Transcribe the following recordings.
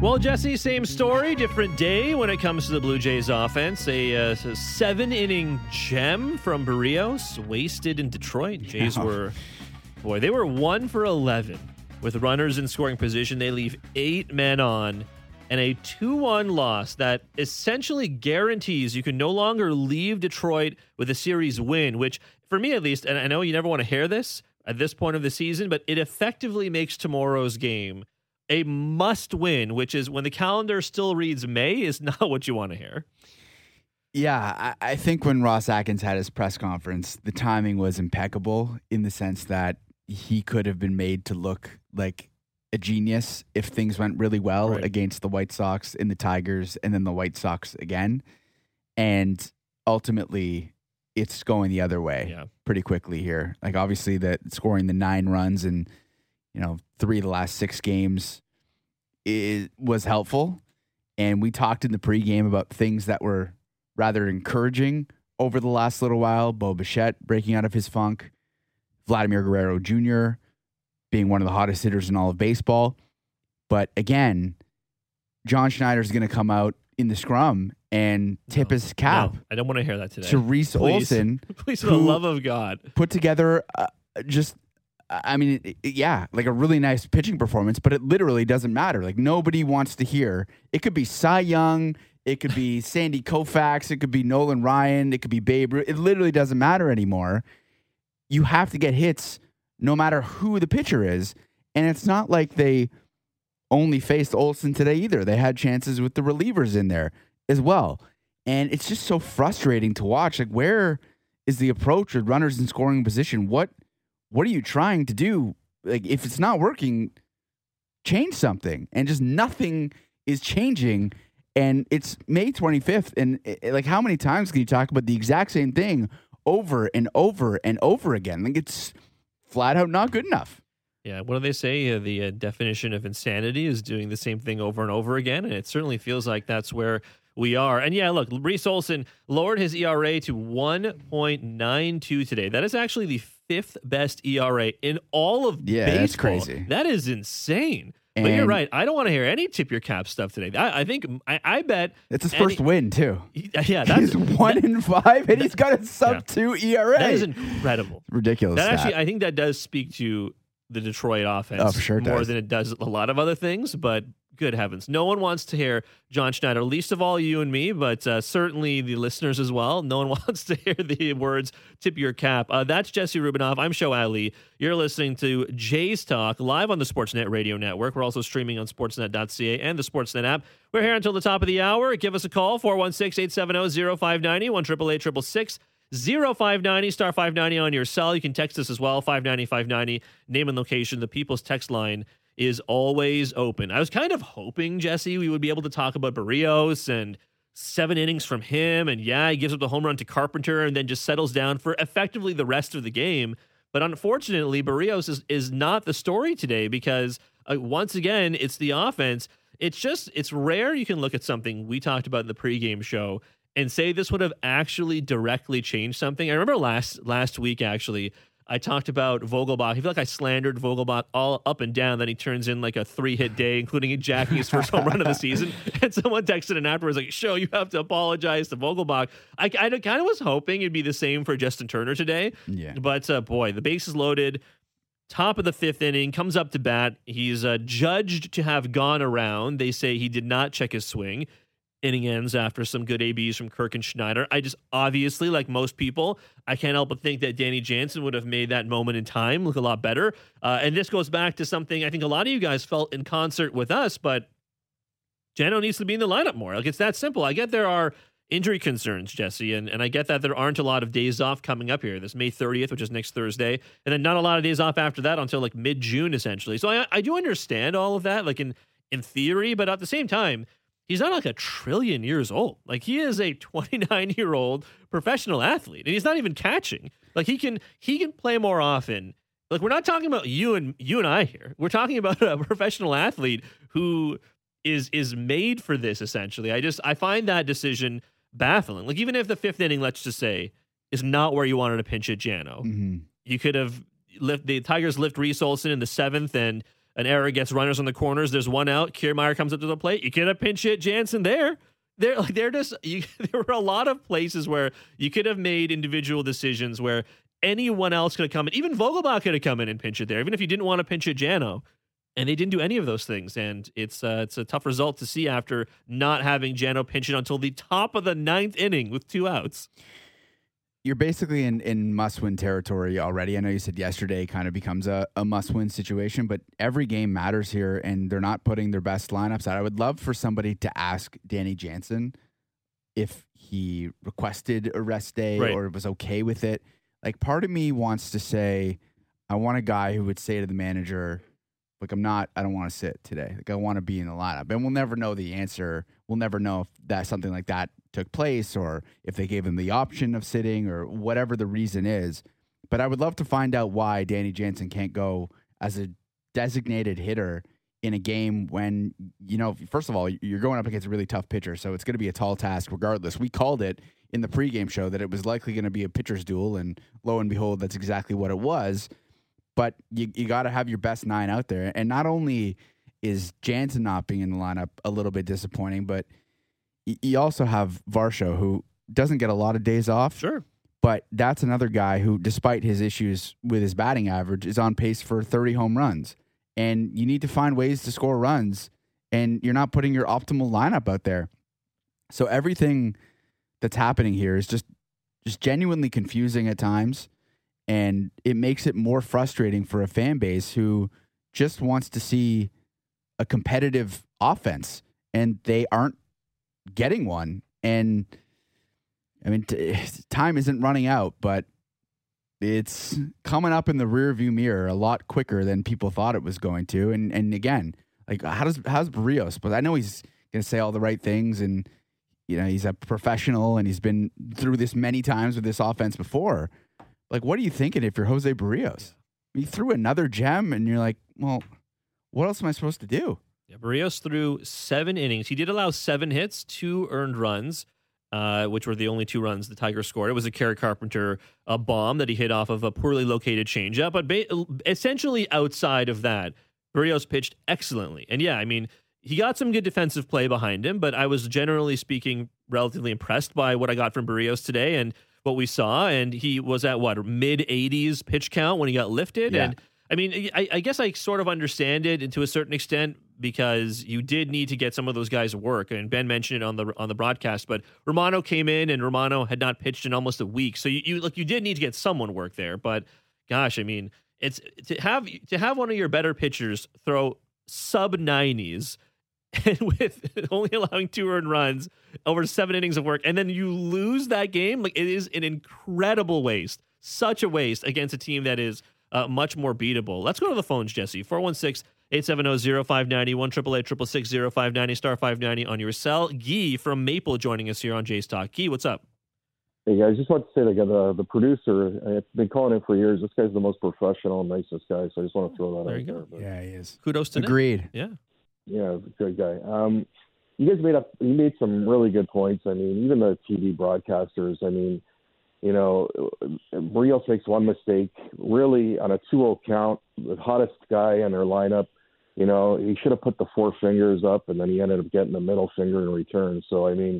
Well, Jesse, same story, different day when it comes to the Blue Jays offense. A 7-inning gem from Berríos, wasted in Detroit. Jays were 1 for 11 with runners in scoring position. They leave 8 men on, and a 2-1 loss that essentially guarantees you can no longer leave Detroit with a series win, which, for me at least, and I know you never want to hear this at this point of the season, but it effectively makes tomorrow's game a must win, which is when the calendar still reads May, is not what you want to hear. Yeah, I think when Ross Atkins had his press conference, the timing was impeccable in the sense that he could have been made to look like a genius if things went really well against the White Sox and the Tigers and then the White Sox again. And ultimately, it's going the other way pretty quickly here. Like, obviously, scoring the 9 runs and 3 of the last 6 games was helpful. And we talked in the pregame about things that were rather encouraging over the last little while. Bo Bichette breaking out of his funk. Vladimir Guerrero Jr. being one of the hottest hitters in all of baseball. But again, John Schneider's going to come out in the scrum and tip his cap. No, I don't want to hear that today. To Reese Olson. Please, for the love of God. Put together like a really nice pitching performance, but it literally doesn't matter. Like, nobody wants to hear. It could be Cy Young, it could be Sandy Koufax, it could be Nolan Ryan, it could be Babe Ruth. It literally doesn't matter anymore. You have to get hits no matter who the pitcher is. And it's not like they only faced Olson today either. They had chances with the relievers in there as well. And it's just so frustrating to watch. Like, where is the approach with runners in scoring position? What are you trying to do? Like, if it's not working, change something. And just nothing is changing. And it's May 25th. And like, how many times can you talk about the exact same thing over and over and over again? Like, it's flat out not good enough. Yeah, what do they say? The definition of insanity is doing the same thing over and over again. And it certainly feels like that's where we are. And yeah, look, Reese Olson lowered his ERA to 1.92 today. That is actually the 5th best ERA in all of baseball. That's crazy. That is insane. But you're right. I don't want to hear any tip your cap stuff today. I think I bet it's his first win too. Yeah, that's 1-5, and he's got a sub-2 ERA. That is incredible. Ridiculous. That actually, I think that does speak to the Detroit offense more than it does a lot of other things. But good heavens, no one wants to hear John Schneider, least of all you and me, but certainly the listeners as well. No one wants to hear the words "tip your cap." That's Jesse Rubinoff. I'm Show Ali. You're listening to Jays Talk live on the Sportsnet Radio Network. We're also streaming on Sportsnet.ca and the Sportsnet app. We're here until the top of the hour. Give us a call, 416-870-0590, 1-888-666 0590, star 590 on your cell. You can text us as well, 590-590, name and location. The People's Text line is always open. I was kind of hoping, Jesse, we would be able to talk about Berríos and 7 innings from him, and yeah, he gives up the home run to Carpenter and then just settles down for effectively the rest of the game. But unfortunately, Berríos is not the story today because, once again, it's the offense. It's rare you can look at something we talked about in the pregame show and say this would have actually directly changed something. I remember last week, actually, I talked about Vogelbach. I feel like I slandered Vogelbach all up and down. Then he turns in like a 3-hit day, including jacking his first home run of the season. And someone texted in afterwards like, "Show, you have to apologize to Vogelbach." I kind of was hoping it'd be the same for Justin Turner today. Yeah. But boy, the bases loaded. Top of the 5th inning, comes up to bat. He's judged to have gone around. They say he did not check his swing. Inning ends after some good ABs from Kirk and Schneider. I just, obviously, like most people, I can't help but think that Danny Jansen would have made that moment in time look a lot better. And this goes back to something I think a lot of you guys felt in concert with us, but Jano needs to be in the lineup more. Like, it's that simple. I get there are injury concerns, Jesse, and I get that there aren't a lot of days off coming up here. This May 30th, which is next Thursday, and then not a lot of days off after that until like mid-June, essentially. So I do understand all of that, like in theory, but at the same time, he's not like a trillion years old. Like, he is a 29-year-old professional athlete, and he's not even catching. Like, he can play more often. Like, we're not talking about you and I here. We're talking about a professional athlete who is made for this, essentially. I find that decision baffling. Like, even if the 5th inning, let's just say, is not where you wanted to pinch at Jano, you could have the Tigers lift Reese Olson in the 7th, and an error gets runners on the corners. There's one out. Kiermaier comes up to the plate. You could have pinch hit Jansen there. There were a lot of places where you could have made individual decisions where anyone else could have come in. Even Vogelbach could have come in and pinch it there, even if you didn't want to pinch it Jano. And they didn't do any of those things. And it's a tough result to see after not having Jano pinch it until the top of the 9th inning with 2 outs. You're basically in must-win territory already. I know you said yesterday kind of becomes a must-win situation, but every game matters here, and they're not putting their best lineups out. I would love for somebody to ask Danny Jansen if he requested a rest day or was okay with it. Like, part of me wants to say, I want a guy who would say to the manager, like, I don't want to sit today. Like, I want to be in the lineup. And we'll never know the answer. We'll never know if that something like that took place or if they gave him the option of sitting or whatever the reason is. But I would love to find out why Danny Jansen can't go as a designated hitter in a game when, first of all, you're going up against a really tough pitcher. So it's going to be a tall task regardless. We called it in the pregame show that it was likely going to be a pitcher's duel. And lo and behold, that's exactly what it was. But you got to have your best 9 out there. And not only is Jansen not being in the lineup a little bit disappointing, but you also have Varsho, who doesn't get a lot of days off. Sure. But that's another guy who, despite his issues with his batting average, is on pace for 30 home runs. And you need to find ways to score runs, and you're not putting your optimal lineup out there. So everything that's happening here is just genuinely confusing at times. And it makes it more frustrating for a fan base who just wants to see a competitive offense, and they aren't getting one. And I mean, time isn't running out, but it's coming up in the rearview mirror a lot quicker than people thought it was going to. And again, like, how's Barrios? But I know he's going to say all the right things, and he's a professional, and he's been through this many times with this offense before. Like, what are you thinking if you're Jose Barrios? You threw another gem, and you're like, well, what else am I supposed to do? Yeah, Barrios threw 7 innings. He did allow 7 hits, 2 earned runs, which were the only 2 runs the Tigers scored. It was a Kerry Carpenter bomb that he hit off of a poorly located changeup. But essentially outside of that, Barrios pitched excellently. And yeah, I mean, he got some good defensive play behind him, but I was generally speaking relatively impressed by what I got from Barrios today and what we saw. And he was at mid-80s pitch count when he got lifted. Yeah. And I mean, I guess I sort of understand it, and to a certain extent, because you did need to get some of those guys work. And Ben mentioned it on the broadcast, but Romano came in, and Romano had not pitched in almost a week, so you did need to get someone work there. But gosh, I mean, it's to have one of your better pitchers throw sub-90s and with only allowing 2 earned runs over 7 innings of work, and then you lose that game. Like, it is an incredible waste, such a waste against a team that is much more beatable. Let's go to the phones, Jesse. 416-870-0590, 1-888-666-0590, star 590 on your cell. Guy from Maple joining us here on Jays Talk. Guy, what's up? Hey, guys, just want to say, the producer, I've been calling him for years. This guy's the most professional and nicest guy, so I just want to throw that out there. But yeah, he is. Kudos to him. Agreed. Yeah. Yeah, good guy. You guys made some really good points. I mean, even the TV broadcasters, I mean, Barrios makes one mistake, really, on a 2-0 count, the hottest guy in their lineup. He should have put the 4 fingers up, and then he ended up getting the middle finger in return. So, I mean,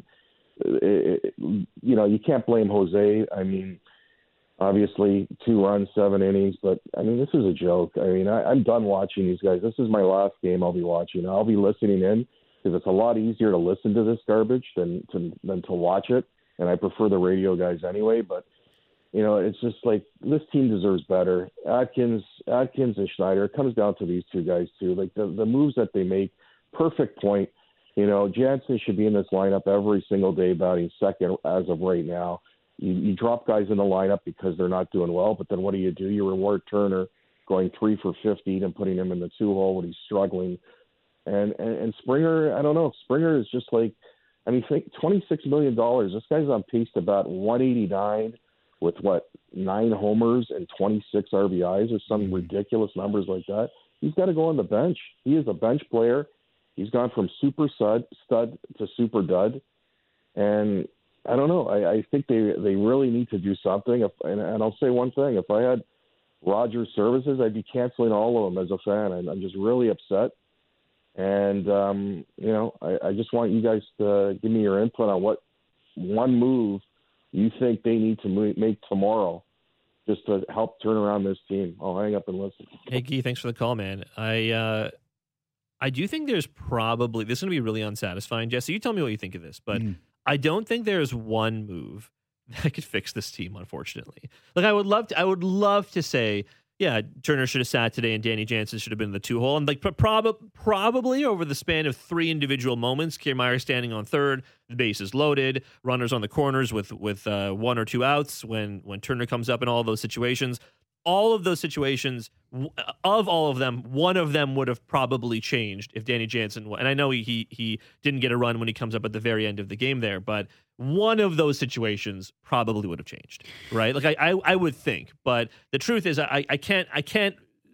you can't blame Jose. I mean, obviously 2 runs, 7 innings, but I mean, this is a joke. I mean, I'm done watching these guys. This is my last game I'll be watching. I'll be listening in because it's a lot easier to listen to this garbage than to watch it. And I prefer the radio guys anyway, but it's just like, this team deserves better. Atkins and Schneider, it comes down to these 2 guys too. Like the moves that they make, perfect point. Jansen should be in this lineup every single day, batting second as of right now. You drop guys in the lineup because they're not doing well, but then what do? You reward Turner going 3 for 50 and putting him in the 2-hole when he's struggling. And Springer, I don't know. Springer is just like, I mean, think $26 million. This guy's on pace to bat 189 with 9 homers and 26 RBIs or some ridiculous numbers like that. He's got to go on the bench. He is a bench player. He's gone from super stud to super dud. And I don't know. I think they really need to do something. And I'll say one thing. If I had Rogers services, I'd be canceling all of them as a fan. I'm just really upset. And, I just want you guys to give me your input on what one move you think they need to make tomorrow just to help turn around this team. I'll hang up and listen. Hey, Guy, thanks for the call, man. I do think there's probably, this is going to be really unsatisfying. Jesse, you tell me what you think of this, but I don't think there's one move that could fix this team, unfortunately. Like, I would love to say, yeah, Turner should have sat today and Danny Jansen should have been in the 2-hole. And like probably over the span of 3 individual moments, Kiermaier standing on third, the base is loaded, runners on the corners with 1 or 2 outs when Turner comes up in all those situations. All of those situations, of all of them, one of them would have probably changed if Danny Jansen, and I know he didn't get a run when he comes up at the very end of the game there, but one of those situations probably would have changed, right? Like I would think, but the truth is I can't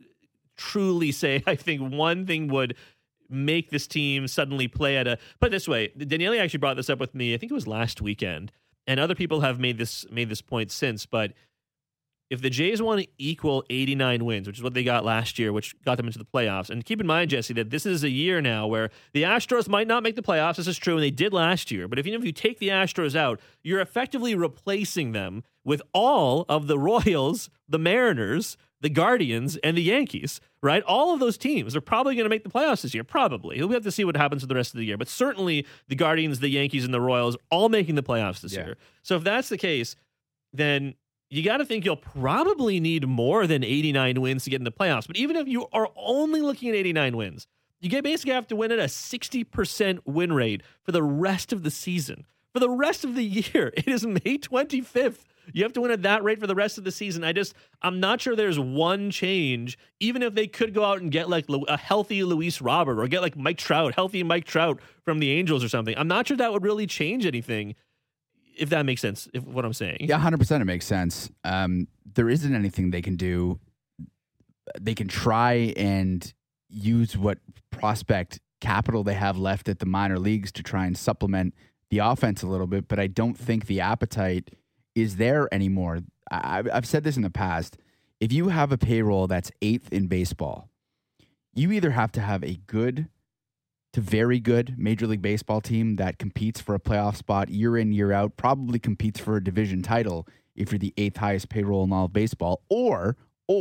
truly say I think one thing would make this team suddenly play at a. Put it this way, Daniele actually brought this up with me. I think it was last weekend, and other people have made this point since, but. If the Jays want to equal 89 wins, which is what they got last year, which got them into the playoffs, and keep in mind, Jesse, that this is a year now where the Astros might not make the playoffs. This is true, and they did last year. But if you take the Astros out, you're effectively replacing them with all of the Royals, the Mariners, the Guardians, and the Yankees, right? All of those teams are probably going to make the playoffs this year, probably. We'll have to see what happens for the rest of the year. But certainly the Guardians, the Yankees, and the Royals all making the playoffs this year. So if that's the case, then you got to think you'll probably need more than 89 wins to get in the playoffs. But even if you are only looking at 89 wins, you basically have to win at a 60% win rate for the rest of the season. For the rest of the year, it is May 25th. You have to win at that rate for the rest of the season. I'm not sure there's one change, even if they could go out and get like a healthy Luis Robert or get like healthy Mike Trout from the Angels or something. I'm not sure that would really change anything. If that makes sense, what I'm saying. Yeah, 100% it makes sense. There isn't anything they can do. They can try and use what prospect capital they have left at the minor leagues to try and supplement the offense a little bit, but I don't think the appetite is there anymore. I've said this in the past. If you have a payroll that's 8th in baseball, you either have to have a good to very good Major League Baseball team that competes for a playoff spot year in, year out, probably competes for a division title if you're the 8th highest payroll in all of baseball, or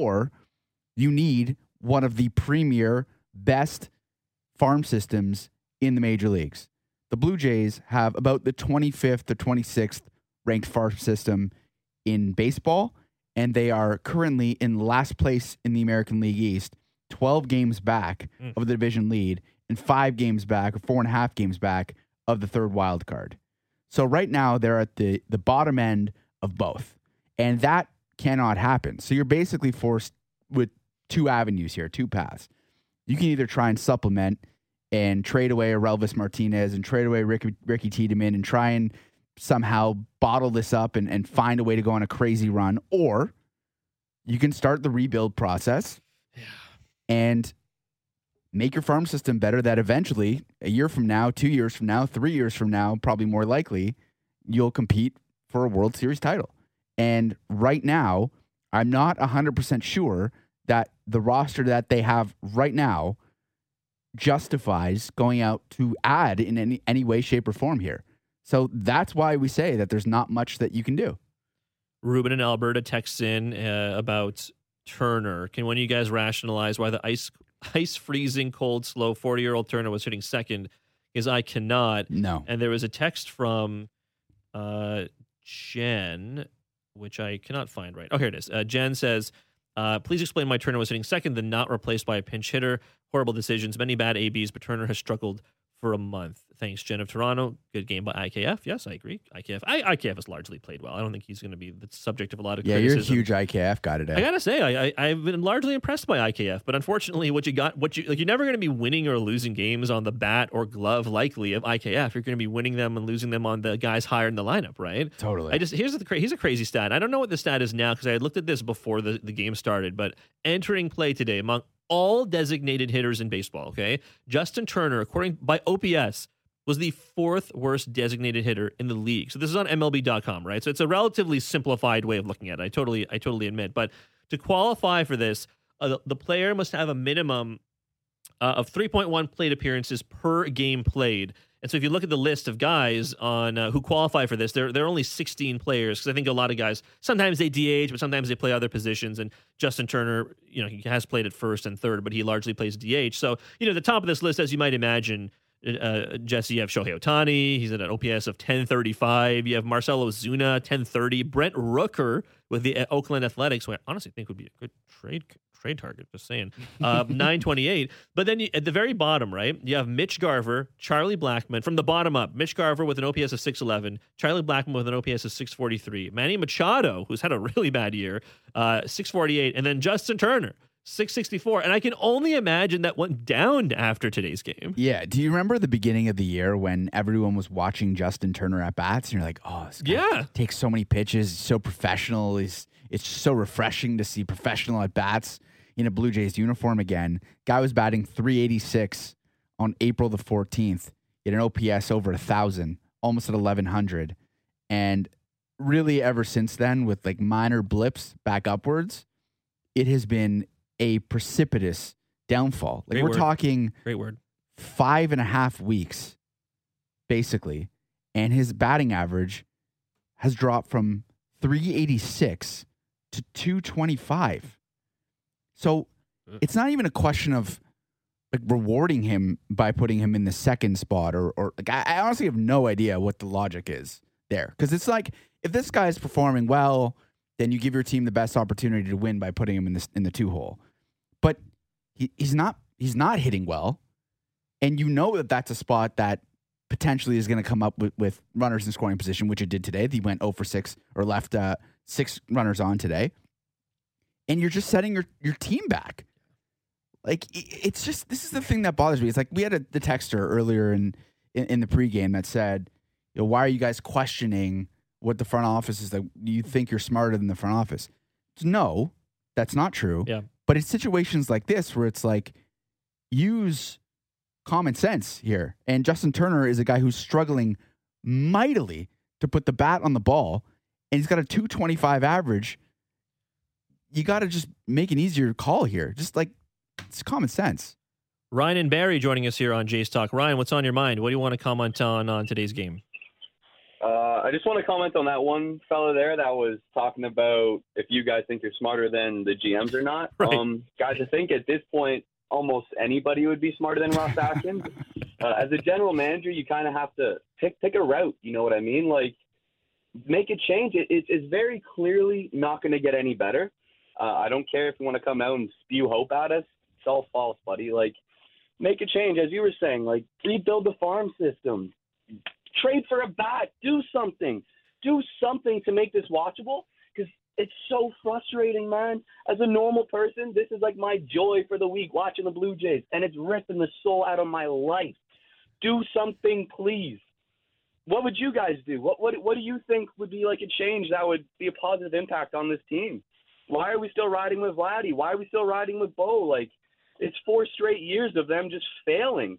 you need one of the premier, best farm systems in the major leagues. The Blue Jays have about the 25th or 26th ranked farm system in baseball, and they are currently in last place in the American League East, 12 games back of the division lead, and 5 games back, or 4.5 games back of the third wild card. So right now they're at the bottom end of both, and that cannot happen. So you're basically forced with 2 avenues here, 2 paths. You can either try and supplement and trade away a Relvis Martinez and trade away Ricky Tiedemann and try and somehow bottle this up and find a way to go on a crazy run, or you can start the rebuild process and make your farm system better that eventually, a year from now, 2 years from now, 3 years from now, probably more likely, you'll compete for a World Series title. And right now, I'm not 100% sure that the roster that they have right now justifies going out to add in any way, shape, or form here. So that's why we say that there's not much that you can do. Ruben in Alberta texts in about Turner. Can one of you guys rationalize why the ice freezing, cold, slow 40-year-old Turner was hitting second? Because I cannot. No. And there was a text from Jen, which I cannot find right. Oh, here it is. Jen says, please explain why Turner was hitting second, then not replaced by a pinch hitter. Horrible decisions, many bad ABs, but Turner has struggled for a month. Thanks, Jen of Toronto. Good game by IKF. Yes, I agree. IKF has largely played well. I don't think he's going to be the subject of a lot of criticism. You're a huge IKF guy today. I gotta say, I've been largely impressed by IKF, but unfortunately, you're never going to be winning or losing games on the bat or glove likely of IKF. You're going to be winning them and losing them on the guys higher in the lineup, right? Totally. Here's a crazy stat. I don't know what the stat is now because I had looked at this before the game started, but entering play today among all designated hitters in baseball, okay? Justin Turner, according by OPS, was the 4th worst designated hitter in the league. So this is on MLB.com, right? So it's a relatively simplified way of looking at it. I totally admit. But To qualify for this, the player must have a minimum of 3.1 plate appearances per game played. And so if you look at the list of guys on who qualify for this, there are only 16 players, because I think a lot of guys, sometimes they DH, but sometimes they play other positions. And Justin Turner, he has played at first and third, but he largely plays DH. So, the top of this list, as you might imagine, Jesse, you have Shohei Ohtani. He's at an OPS of 1035. You have Marcell Ozuna, 1030. Brent Rooker with the Oakland Athletics, who I honestly think would be a good trade target, just saying, 928. But then at the very bottom, right, you have Mitch Garver, Charlie Blackmon, from the bottom up. Mitch Garver with an OPS of 611, Charlie Blackmon with an OPS of 643, Manny Machado, who's had a really bad year, 648, and then Justin Turner, 664. And I can only imagine that went down after today's game. Yeah. Do you remember the beginning of the year when everyone was watching Justin Turner at bats and you're like, oh, this guy takes so many pitches, he's so professional, it's so refreshing to see professional at bats in a Blue Jays uniform again. Guy was batting 386 on April the 14th. He had an OPS over 1,000, almost at 1,100. And really ever since then, with like minor blips back upwards, it has been a precipitous downfall. Like we're talking great word, 5.5 weeks, basically. And his batting average has dropped from 386 to 225. So it's not even a question of like rewarding him by putting him in the second spot or like I honestly have no idea what the logic is there. Because it's like if this guy is performing well, then you give your team the best opportunity to win by putting him in the 2-hole. But he's not hitting well, and you know that that's a spot that potentially is going to come up with runners in scoring position, which it did today. He went 0 for 6 or left 6 runners on today. And you're just setting your team back. Like, it's just, this is the thing that bothers me. It's like we had the texter earlier in the pregame that said, why are you guys questioning what the front office is? Like, do you think you're smarter than the front office? No, that's not true. Yeah. But it's situations like this where it's like, use common sense here. And Justin Turner is a guy who's struggling mightily to put the bat on the ball, and he's got a 225 average. You got to just make an easier call here. Just like, it's common sense. Ryan and Barry joining us here on Jays Talk. Ryan, what's on your mind? What do you want to comment on today's game? I just want to comment on that one fella there that was talking about if you guys think you're smarter than the GMs or not. Right. Guys, I think at this point, almost anybody would be smarter than Ross Atkins. As a general manager, you kind of have to pick a route. You know what I mean? Like, make a change. It's very clearly not going to get any better. I don't care if you want to come out and spew hope at us. It's all false, buddy. Like, make a change. As you were saying, like, rebuild the farm system. Trade for a bat. Do something. Do something to make this watchable, because it's so frustrating, man. As a normal person, this is like my joy for the week, watching the Blue Jays, and it's ripping the soul out of my life. Do something, please. What would you guys do? What do you think would be like a change that would be a positive impact on this team? Why are we still riding with Vladdy? Why are we still riding with Bo? Like, it's 4 straight years of them just failing.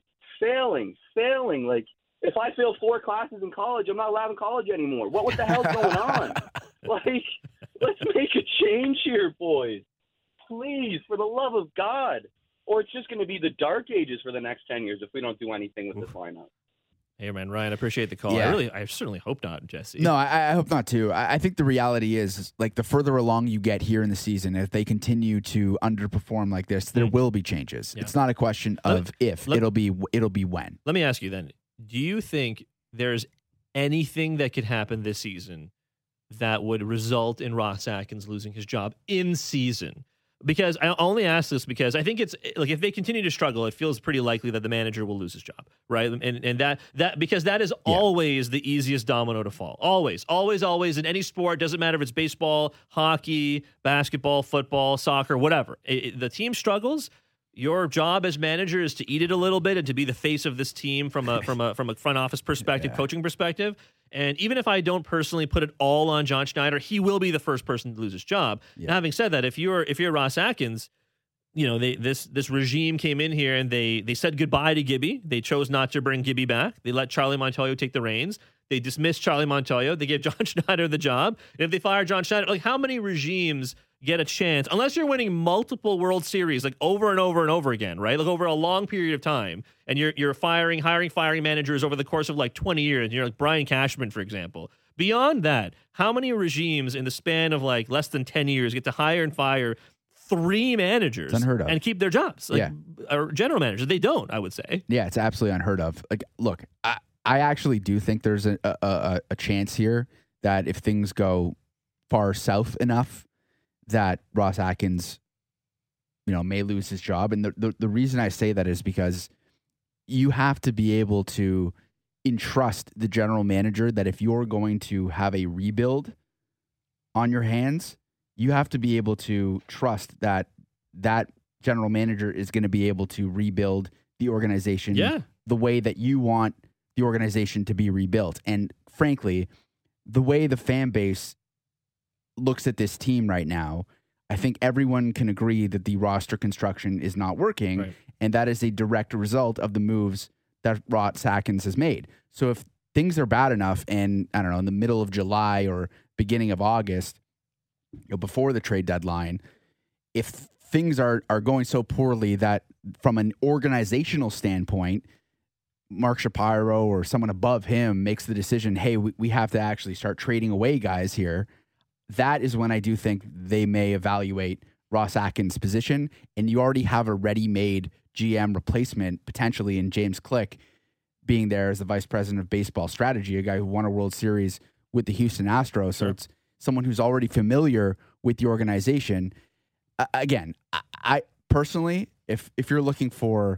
Like, if I fail 4 classes in college, I'm not allowed in college anymore. What the hell's going on? Like, let's make a change here, boys. Please, for the love of God. Or it's just going to be the dark ages for the next 10 years if we don't do anything with this lineup. Hey, man, Ryan, I appreciate the call. Yeah. I certainly hope not, Jesse. No, I hope not, too. I think the reality is, like, the further along you get here in the season, if they continue to underperform like this, there will be changes. Yeah. It's not a question of it'll be when. Let me ask you then, do you think there's anything that could happen this season that would result in Ross Atkins losing his job in season? Because I only ask this because I think it's like if they continue to struggle, it feels pretty likely that the manager will lose his job, right? And that because that is always the easiest domino to fall. Always in any sport. Doesn't matter if it's baseball, hockey, basketball, football, soccer, whatever. The team struggles. Your job as manager is to eat it a little bit and to be the face of this team from a front office perspective, coaching perspective. And even if I don't personally put it all on John Schneider, he will be the first person to lose his job. Yeah. Now, having said that, if you're Ross Atkins, this regime came in here and they said goodbye to Gibby. They chose not to bring Gibby back. They let Charlie Montoyo take the reins. They dismissed Charlie Montoyo. They gave John Schneider the job. And if they fire John Schneider, like how many regimes get a chance, unless you're winning multiple World Series like over and over and over again, right? Like over a long period of time, and you're hiring managers over the course of like 20 years. And you're like Brian Cashman, for example. Beyond that, how many regimes in the span of like less than 10 years get to hire and fire 3 managers and keep their jobs? Like, or general managers, they don't. I would say. Yeah, it's absolutely unheard of. Like, look, I actually do think there's a chance here that if things go far south enough, that Ross Atkins, may lose his job. And the reason I say that is because you have to be able to entrust the general manager that if you're going to have a rebuild on your hands, you have to be able to trust that general manager is going to be able to rebuild the organization the way that you want the organization to be rebuilt. And frankly, the way the fan base looks at this team right now, I think everyone can agree that the roster construction is not working, right. And that is a direct result of the moves that Ross Atkins has made. So if things are bad enough and, I don't know, in the middle of July or beginning of August, before the trade deadline, if things are going so poorly that from an organizational standpoint, Mark Shapiro or someone above him makes the decision, hey, we have to actually start trading away guys here, that is when I do think they may evaluate Ross Atkins' position. And you already have a ready-made GM replacement, potentially in James Click, being there as the vice president of baseball strategy, a guy who won a World Series with the Houston Astros. So it's someone who's already familiar with the organization. Again, I personally, if you're looking for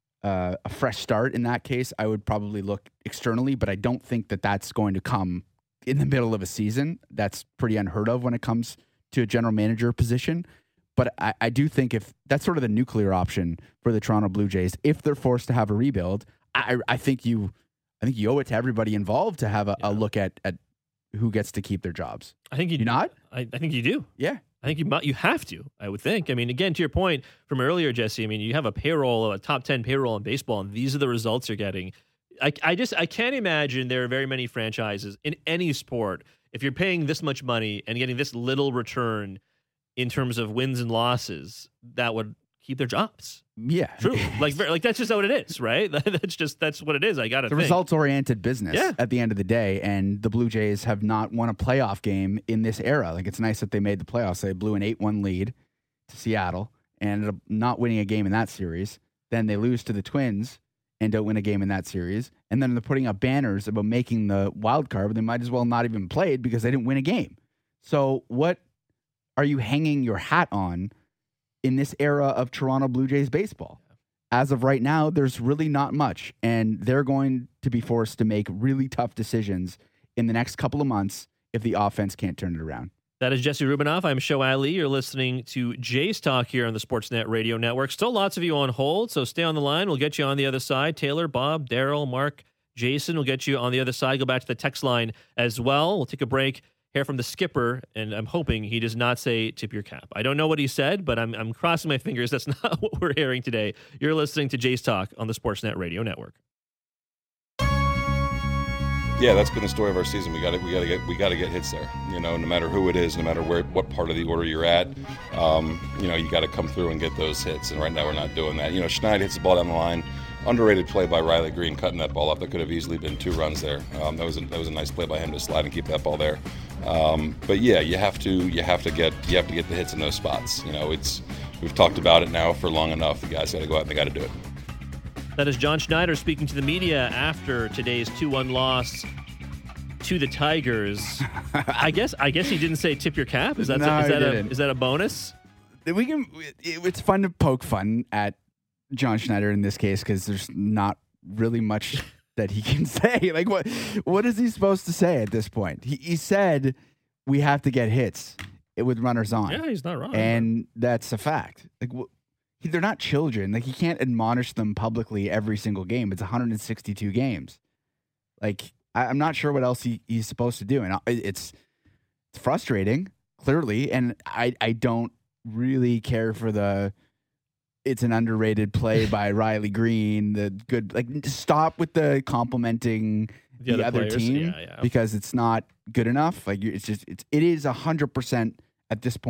a fresh start in that case, I would probably look externally, but I don't think that that's going to come in the middle of a season. That's pretty unheard of when it comes to a general manager position. But I do think if that's sort of the nuclear option for the Toronto Blue Jays, if they're forced to have a rebuild, I think you owe it to everybody involved to have a look at who gets to keep their jobs. I think you do not. I think you do. Yeah. I think you have to, I would think. I mean, again, to your point from earlier, Jesse, I mean, you have a top 10 payroll in baseball, and these are the results you're getting. I can't imagine there are very many franchises in any sport, if you're paying this much money and getting this little return in terms of wins and losses, that would keep their jobs. Yeah. True. Like that's just what it is, right? That's what it is. I got to think. It's a results-oriented business at the end of the day, and the Blue Jays have not won a playoff game in this era. Like, it's nice that they made the playoffs. They blew an 8-1 lead to Seattle and ended up not winning a game in that series. Then they lose to the Twins and don't win a game in that series. And then they're putting up banners about making the wild card, but they might as well not even played because they didn't win a game. So what are you hanging your hat on in this era of Toronto Blue Jays baseball? As of right now, there's really not much, and they're going to be forced to make really tough decisions in the next couple of months if the offense can't turn it around. That is Jesse Rubinoff. I'm Show Ali. You're listening to Jays Talk here on the Sportsnet Radio Network. Still lots of you on hold, so stay on the line. We'll get you on the other side. Taylor, Bob, Daryl, Mark, Jason will get you on the other side. Go back to the text line as well. We'll take a break. Hear from the skipper, and I'm hoping he does not say tip your cap. I don't know what he said, but I'm crossing my fingers. That's not what we're hearing today. You're listening to Jays Talk on the Sportsnet Radio Network. Yeah, that's been the story of our season. We got to get hits there. No matter who it is, no matter what part of the order you're at, you got to come through and get those hits. And right now we're not doing that. Schneid hits the ball down the line. Underrated play by Riley Green, cutting that ball up. That could have easily been 2 runs there. That was a nice play by him to slide and keep that ball there. But yeah, you have to get the hits in those spots. We've talked about it now for long enough. The guys got to go out and they got to do it. That is John Schneider speaking to the media after today's 2-1 loss to the Tigers. I guess he didn't say tip your cap. Is that a bonus? It's fun to poke fun at John Schneider in this case because there's not really much that he can say. Like, what is he supposed to say at this point? He said we have to get hits with runners on. Yeah, he's not wrong. And that's a fact. Like, they're not children. Like, he can't admonish them publicly every single game. It's 162 games. Like, I'm not sure what else he's supposed to do. And it's frustrating, clearly. And I don't really care for it's an underrated play by Riley Green. The good, stop with the complimenting the other team because it's not good enough. Like, it is 100% at this point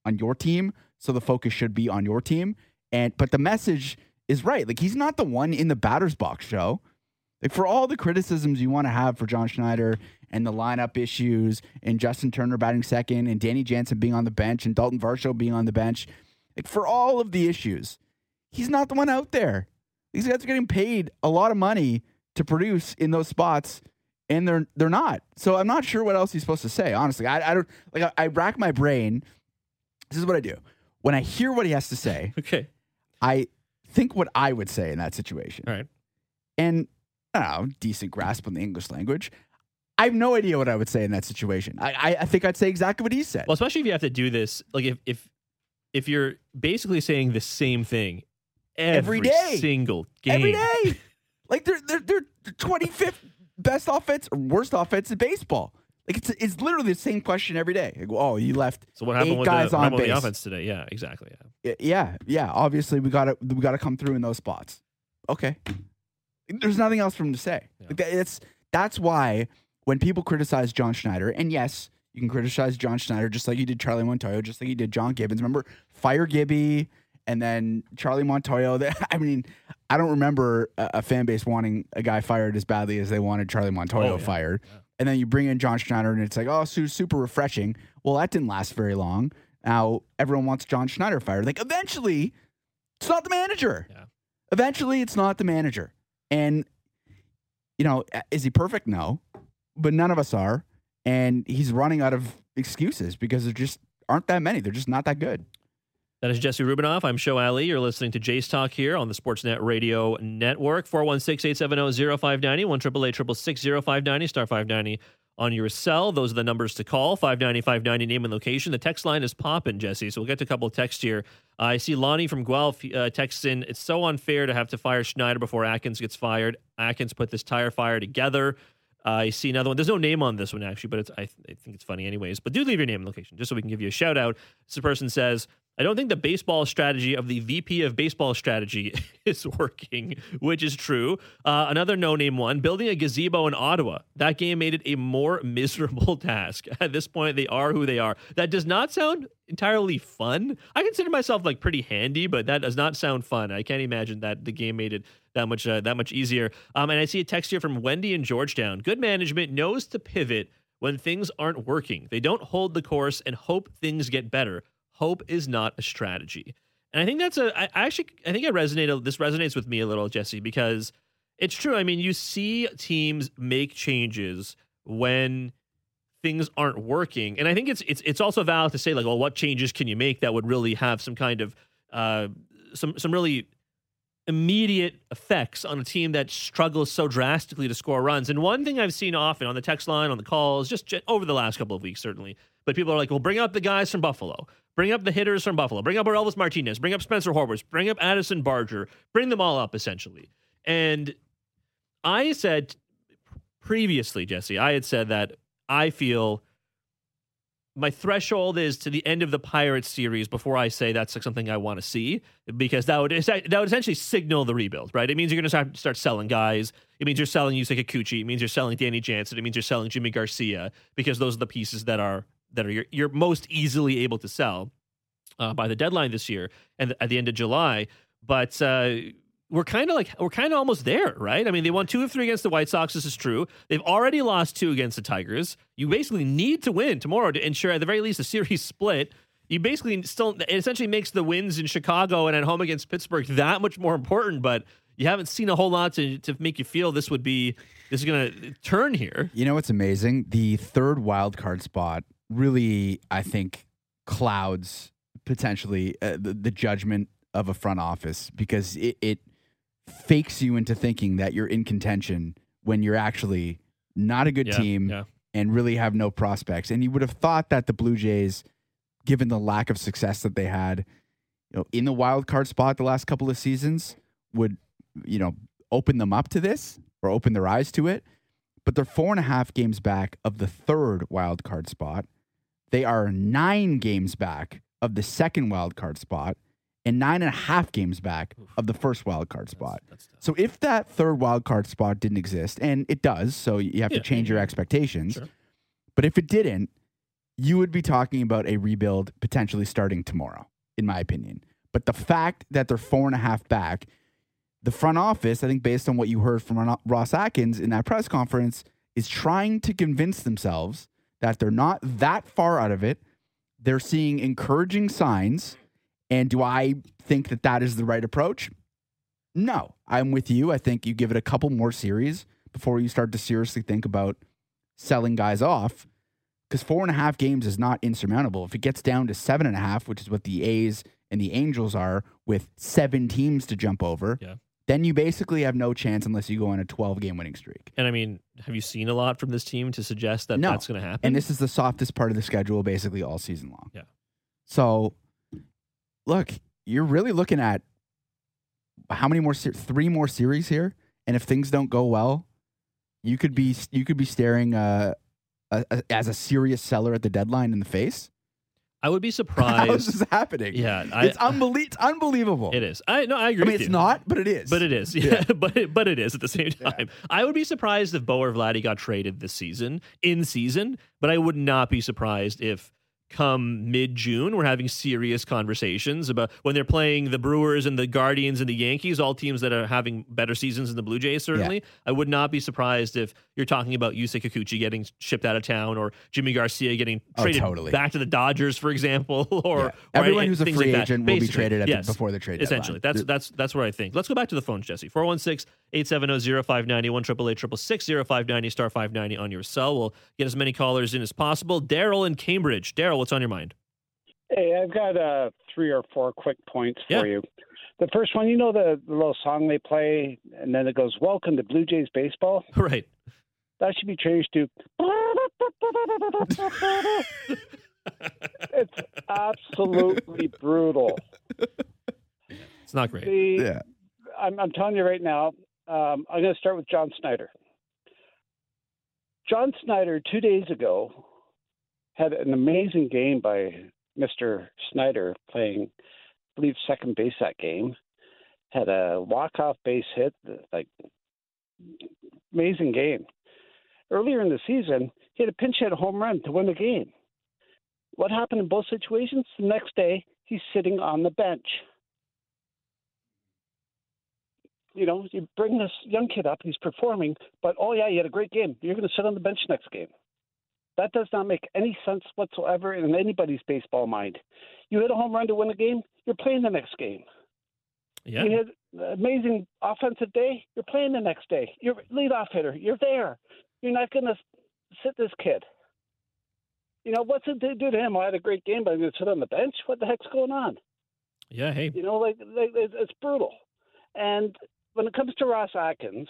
on your team, so the focus should be on your team. But the message is right. Like, he's not the one in the batter's box, Joe. Like, for all the criticisms you want to have for John Schneider and the lineup issues and Justin Turner batting second and Danny Jansen being on the bench and Dalton Varsho being on the bench, like, for all of the issues, he's not the one out there. These guys are getting paid a lot of money to produce in those spots, and they're not. So I'm not sure what else he's supposed to say, honestly. I don't, like, I rack my brain. This is what I do. When I hear what he has to say, okay, I think what I would say in that situation. All right. And I don't know, decent grasp on the English language. I have no idea what I would say in that situation. I think I'd say exactly what he said. Well, especially if you have to do this, like if you're basically saying the same thing every day, single game, every day, like they're 25th best offense or worst offense in baseball. Like, it's literally the same question every day. Like, oh, you left. So what happened 8 with guys on base. The offense today? Yeah, exactly. Yeah. Obviously, we got to come through in those spots. Okay. There's nothing else for him to say. Yeah. Like, that's why when people criticize John Schneider, and yes, you can criticize John Schneider just like you did Charlie Montoyo, just like you did John Gibbons. Remember, fire Gibby and then Charlie Montoyo. I mean, I don't remember a fan base wanting a guy fired as badly as they wanted Charlie Montoyo fired. Yeah. And then you bring in John Schneider, and it's like, oh, super refreshing. Well, that didn't last very long. Now everyone wants John Schneider fired. Like, eventually, it's not the manager. Yeah. Eventually, it's not the manager. And, you know, is he perfect? No. But none of us are. And he's running out of excuses because there just aren't that many. They're just not that good. That is Jesse Rubinoff. I'm Show Ali. You're listening to Jays Talk here on the Sportsnet Radio Network. 416-870-0590, 1-888-666-0590, star 590 on your cell. Those are the numbers to call. 590-590, name and location. The text line is popping, Jesse, so we'll get to a couple of texts here. I see Lonnie from Guelph texts in, it's so unfair to have to fire Schneider before Atkins gets fired. Atkins put this tire fire together. I see another one. There's no name on this one, actually, but I think it's funny anyways. But do leave your name and location, just so we can give you a shout-out. This person says, I don't think the baseball strategy of the VP of baseball strategy is working, which is true. Another no-name one, building a gazebo in Ottawa. That game made it a more miserable task. At this point, they are who they are. That does not sound entirely fun. I consider myself like pretty handy, but that does not sound fun. I can't imagine that the game made it that much easier. And I see a text here from Wendy in Georgetown. Good management knows to pivot when things aren't working. They don't hold the course and hope things get better. Hope is not a strategy. And I think this resonates with me a little, Jesse, because it's true. I mean, you see teams make changes when things aren't working. And I think it's also valid to say, like, well, what changes can you make that would really have some kind of some really immediate effects on a team that struggles so drastically to score runs. And one thing I've seen often on the text line, on the calls, just over the last couple of weeks, certainly, but people are like, well, bring up the guys from Buffalo, bring up the hitters from Buffalo, bring up Elvis Martinez, bring up Spencer Horwitz, bring up Addison Barger, bring them all up, essentially. And I said previously, Jesse, I had said that I feel my threshold is to the end of the Pirates series before I say that's like something I want to see, because that would essentially signal the rebuild, right? It means you're going to start selling guys. It means you're selling Yusei Kikuchi. It means you're selling Danny Jansen. It means you're selling Jimmy Garcia, because those are the pieces that are you're most easily able to sell by the deadline this year and at the end of July. But we're kind of almost there, right? I mean, they won 2 of 3 against the White Sox. This is true. They've already lost 2 against the Tigers. You basically need to win tomorrow to ensure, at the very least, a series split. You basically it essentially makes the wins in Chicago and at home against Pittsburgh that much more important, but you haven't seen a whole lot to make you feel this is going to turn here. You know what's amazing? The third wild card spot really, I think, clouds potentially the judgment of a front office, because it fakes you into thinking that you're in contention when you're actually not a good team and really have no prospects. And you would have thought that the Blue Jays, given the lack of success that they had, in the wild card spot the last couple of seasons, would, open them up to this or open their eyes to it. But they're 4.5 games back of the third wild card spot. They are 9 games back of the second wild card spot, and 9.5 games back of the first wild card spot. That's so if that third wild card spot didn't exist, and it does, so you have to change your expectations. Sure. But if it didn't, you would be talking about a rebuild potentially starting tomorrow, in my opinion. But the fact that they're 4.5 back, the front office, I think based on what you heard from Ross Atkins in that press conference, is trying to convince themselves that they're not that far out of it. They're seeing encouraging signs. And do I think that that is the right approach? No, I'm with you. I think you give it a couple more series before you start to seriously think about selling guys off, because 4.5 games is not insurmountable. If it gets down to 7.5, which is what the A's and the Angels are with 7 teams to jump over, then you basically have no chance unless you go on a 12-game winning streak. And I mean, have you seen a lot from this team to suggest that that's going to happen? And this is the softest part of the schedule basically all season long. Yeah. So, look, you're really looking at how many more 3 more series here, and if things don't go well, you could be staring as a serious seller at the deadline in the face. I would be surprised. How is this happening? Yeah, it's unbelievable. It is. I agree. I mean, it's not, but it is. But it is. Yeah, but it is at the same time. Yeah. I would be surprised if Bo or Vladdy got traded this season, in season, but I would not be surprised if come mid-June, we're having serious conversations about when they're playing the Brewers and the Guardians and the Yankees, all teams that are having better seasons than the Blue Jays, certainly. Yeah. I would not be surprised if you're talking about Yusei Kikuchi getting shipped out of town or Jimmy Garcia getting traded back to the Dodgers, for example. Or everyone who's a free agent will be traded before the trade deadline. Essentially. That's where I think. Let's go back to the phones, Jesse. 416-870-0590, 1-888-666-0590, star 590 on your cell. We'll get as many callers in as possible. Daryl in Cambridge. Daryl, what's on your mind? Hey, I've got 3 or 4 quick points for you. The first one, you know the little song they play, and then it goes, "Welcome to Blue Jays baseball." Right. That should be changed to. It's absolutely brutal. It's not great. I'm telling you right now. I'm going to start with John Snyder. John Snyder 2 days ago had an amazing game by Mr. Snyder playing, I believe, second base that game. Had a walk-off base hit, amazing game. Earlier in the season, he had a pinch hit home run to win the game. What happened in both situations? The next day, he's sitting on the bench. You know, you bring this young kid up, he's performing, but, he had a great game. You're going to sit on the bench next game. That does not make any sense whatsoever in anybody's baseball mind. You hit a home run to win a game, you're playing the next game. Yeah. You hit an amazing offensive day, you're playing the next day. You're leadoff hitter, you're there. You're not going to sit this kid. You know, what's it do to him? I had a great game, but I'm going to sit on the bench? What the heck's going on? Yeah, hey. You know, it's brutal. And when it comes to Ross Atkins,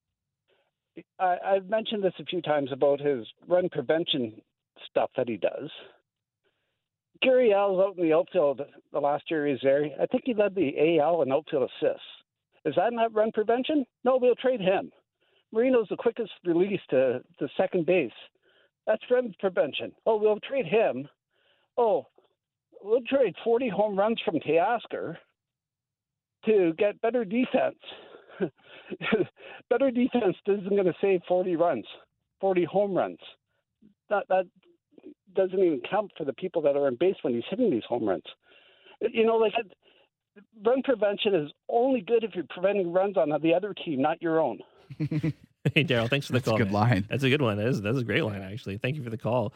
I've mentioned this a few times about his run prevention stuff that he does. Gary Al's out in the outfield the last year he was there. I think he led the AL in outfield assists. Is that not run prevention? No, we'll trade him. Marino's the quickest release to second base. That's run prevention. Oh, we'll trade him. Oh, we'll trade 40 home runs from Teoscar to get better defense. Better defense isn't going to save 40 home runs. That doesn't even count for the people that are on base when he's hitting these home runs. You know, run prevention is only good if you're preventing runs on the other team, not your own. Hey, Daryl, thanks for the call. That's a good line. That's a good one. That's a great line, actually. Thank you for the call.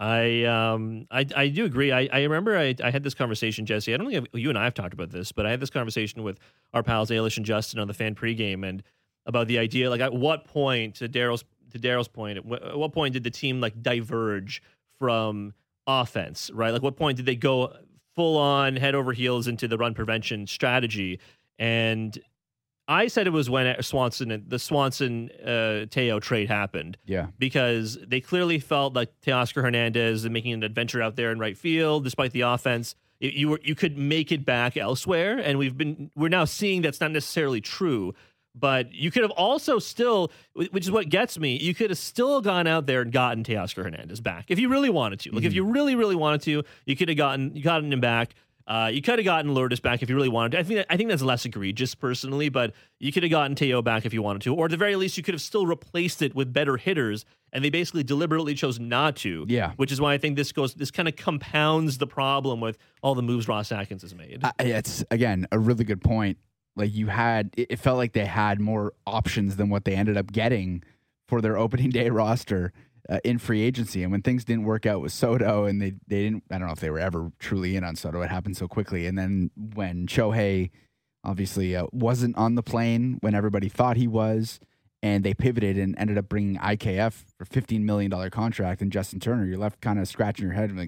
I do agree. I remember I had this conversation, Jesse. I don't think you and I have talked about this, but I had this conversation with our pals Ailish and Justin on the Fan pregame, and about the idea, at what point, to Daryl's point, at what point did the team diverge from offense, right? What point did they go full on head over heels into the run prevention strategy? And I said it was when the Swanson Teo trade happened. Yeah. Because they clearly felt like Teoscar Hernandez and making an adventure out there in right field, despite the offense, you could make it back elsewhere. And we're now seeing that's not necessarily true. But you could have also still, which is what gets me, you could have still gone out there and gotten Teoscar Hernandez back if you really wanted to. If you really, really wanted to, you could have gotten him back. You could have gotten Lourdes back if you really wanted to. I think that's less egregious personally, but you could have gotten Teo back if you wanted to, or at the very least, you could have still replaced it with better hitters. And they basically deliberately chose not to. Yeah, which is why I think this kind of compounds the problem with all the moves Ross Atkins has made. It's again a really good point. Like it felt like they had more options than what they ended up getting for their opening day roster in free agency. And when things didn't work out with Soto, and they didn't, I don't know if they were ever truly in on Soto. It happened so quickly. And then when Shohei obviously wasn't on the plane when everybody thought he was, and they pivoted and ended up bringing IKF for $15 million contract and Justin Turner, you're left kind of scratching your head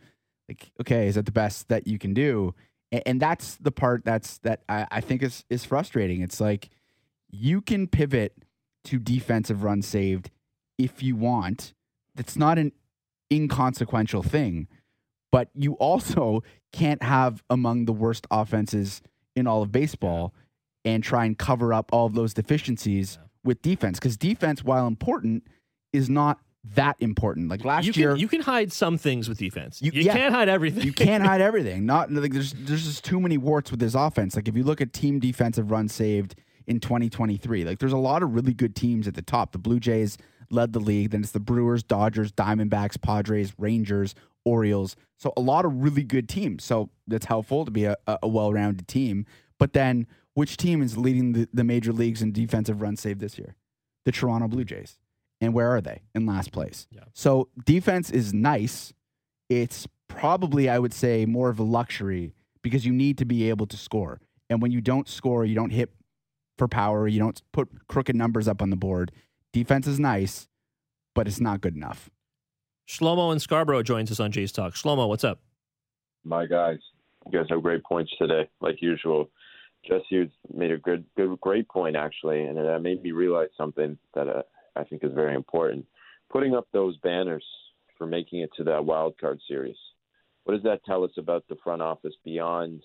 like, okay, is that the best that you can do? And that's the part that I think is frustrating. It's like you can pivot to defensive runs saved if you want. That's not an inconsequential thing, but you also can't have among the worst offenses in all of baseball and try and cover up all of those deficiencies with defense, because defense, while important, is not that important. Like last year, you can hide some things with defense. You can't hide everything. You can't hide everything. Not like there's just too many warts with this offense. Like if you look at team defensive runs saved in 2023, like there's a lot of really good teams at the top. The Blue Jays led the league. Then it's the Brewers, Dodgers, Diamondbacks, Padres, Rangers, Orioles. So a lot of really good teams. So that's helpful to be a well-rounded team. But then which team is leading the major leagues in defensive runs saved this year? The Toronto Blue Jays. And where are they? In last place. Yeah. So defense is nice. It's probably, I would say, more of a luxury because you need to be able to score. And when you don't score, you don't hit for power, you don't put crooked numbers up on the board. Defense is nice, but it's not good enough. Shlomo in Scarborough joins us on Jays Talk. Shlomo, what's up? My guys, you guys have great points today, like usual. Jesse made a great point, actually, and that made me realize something that I think is very important. Putting up those banners for making it to that wild card series. What does that tell us about the front office beyond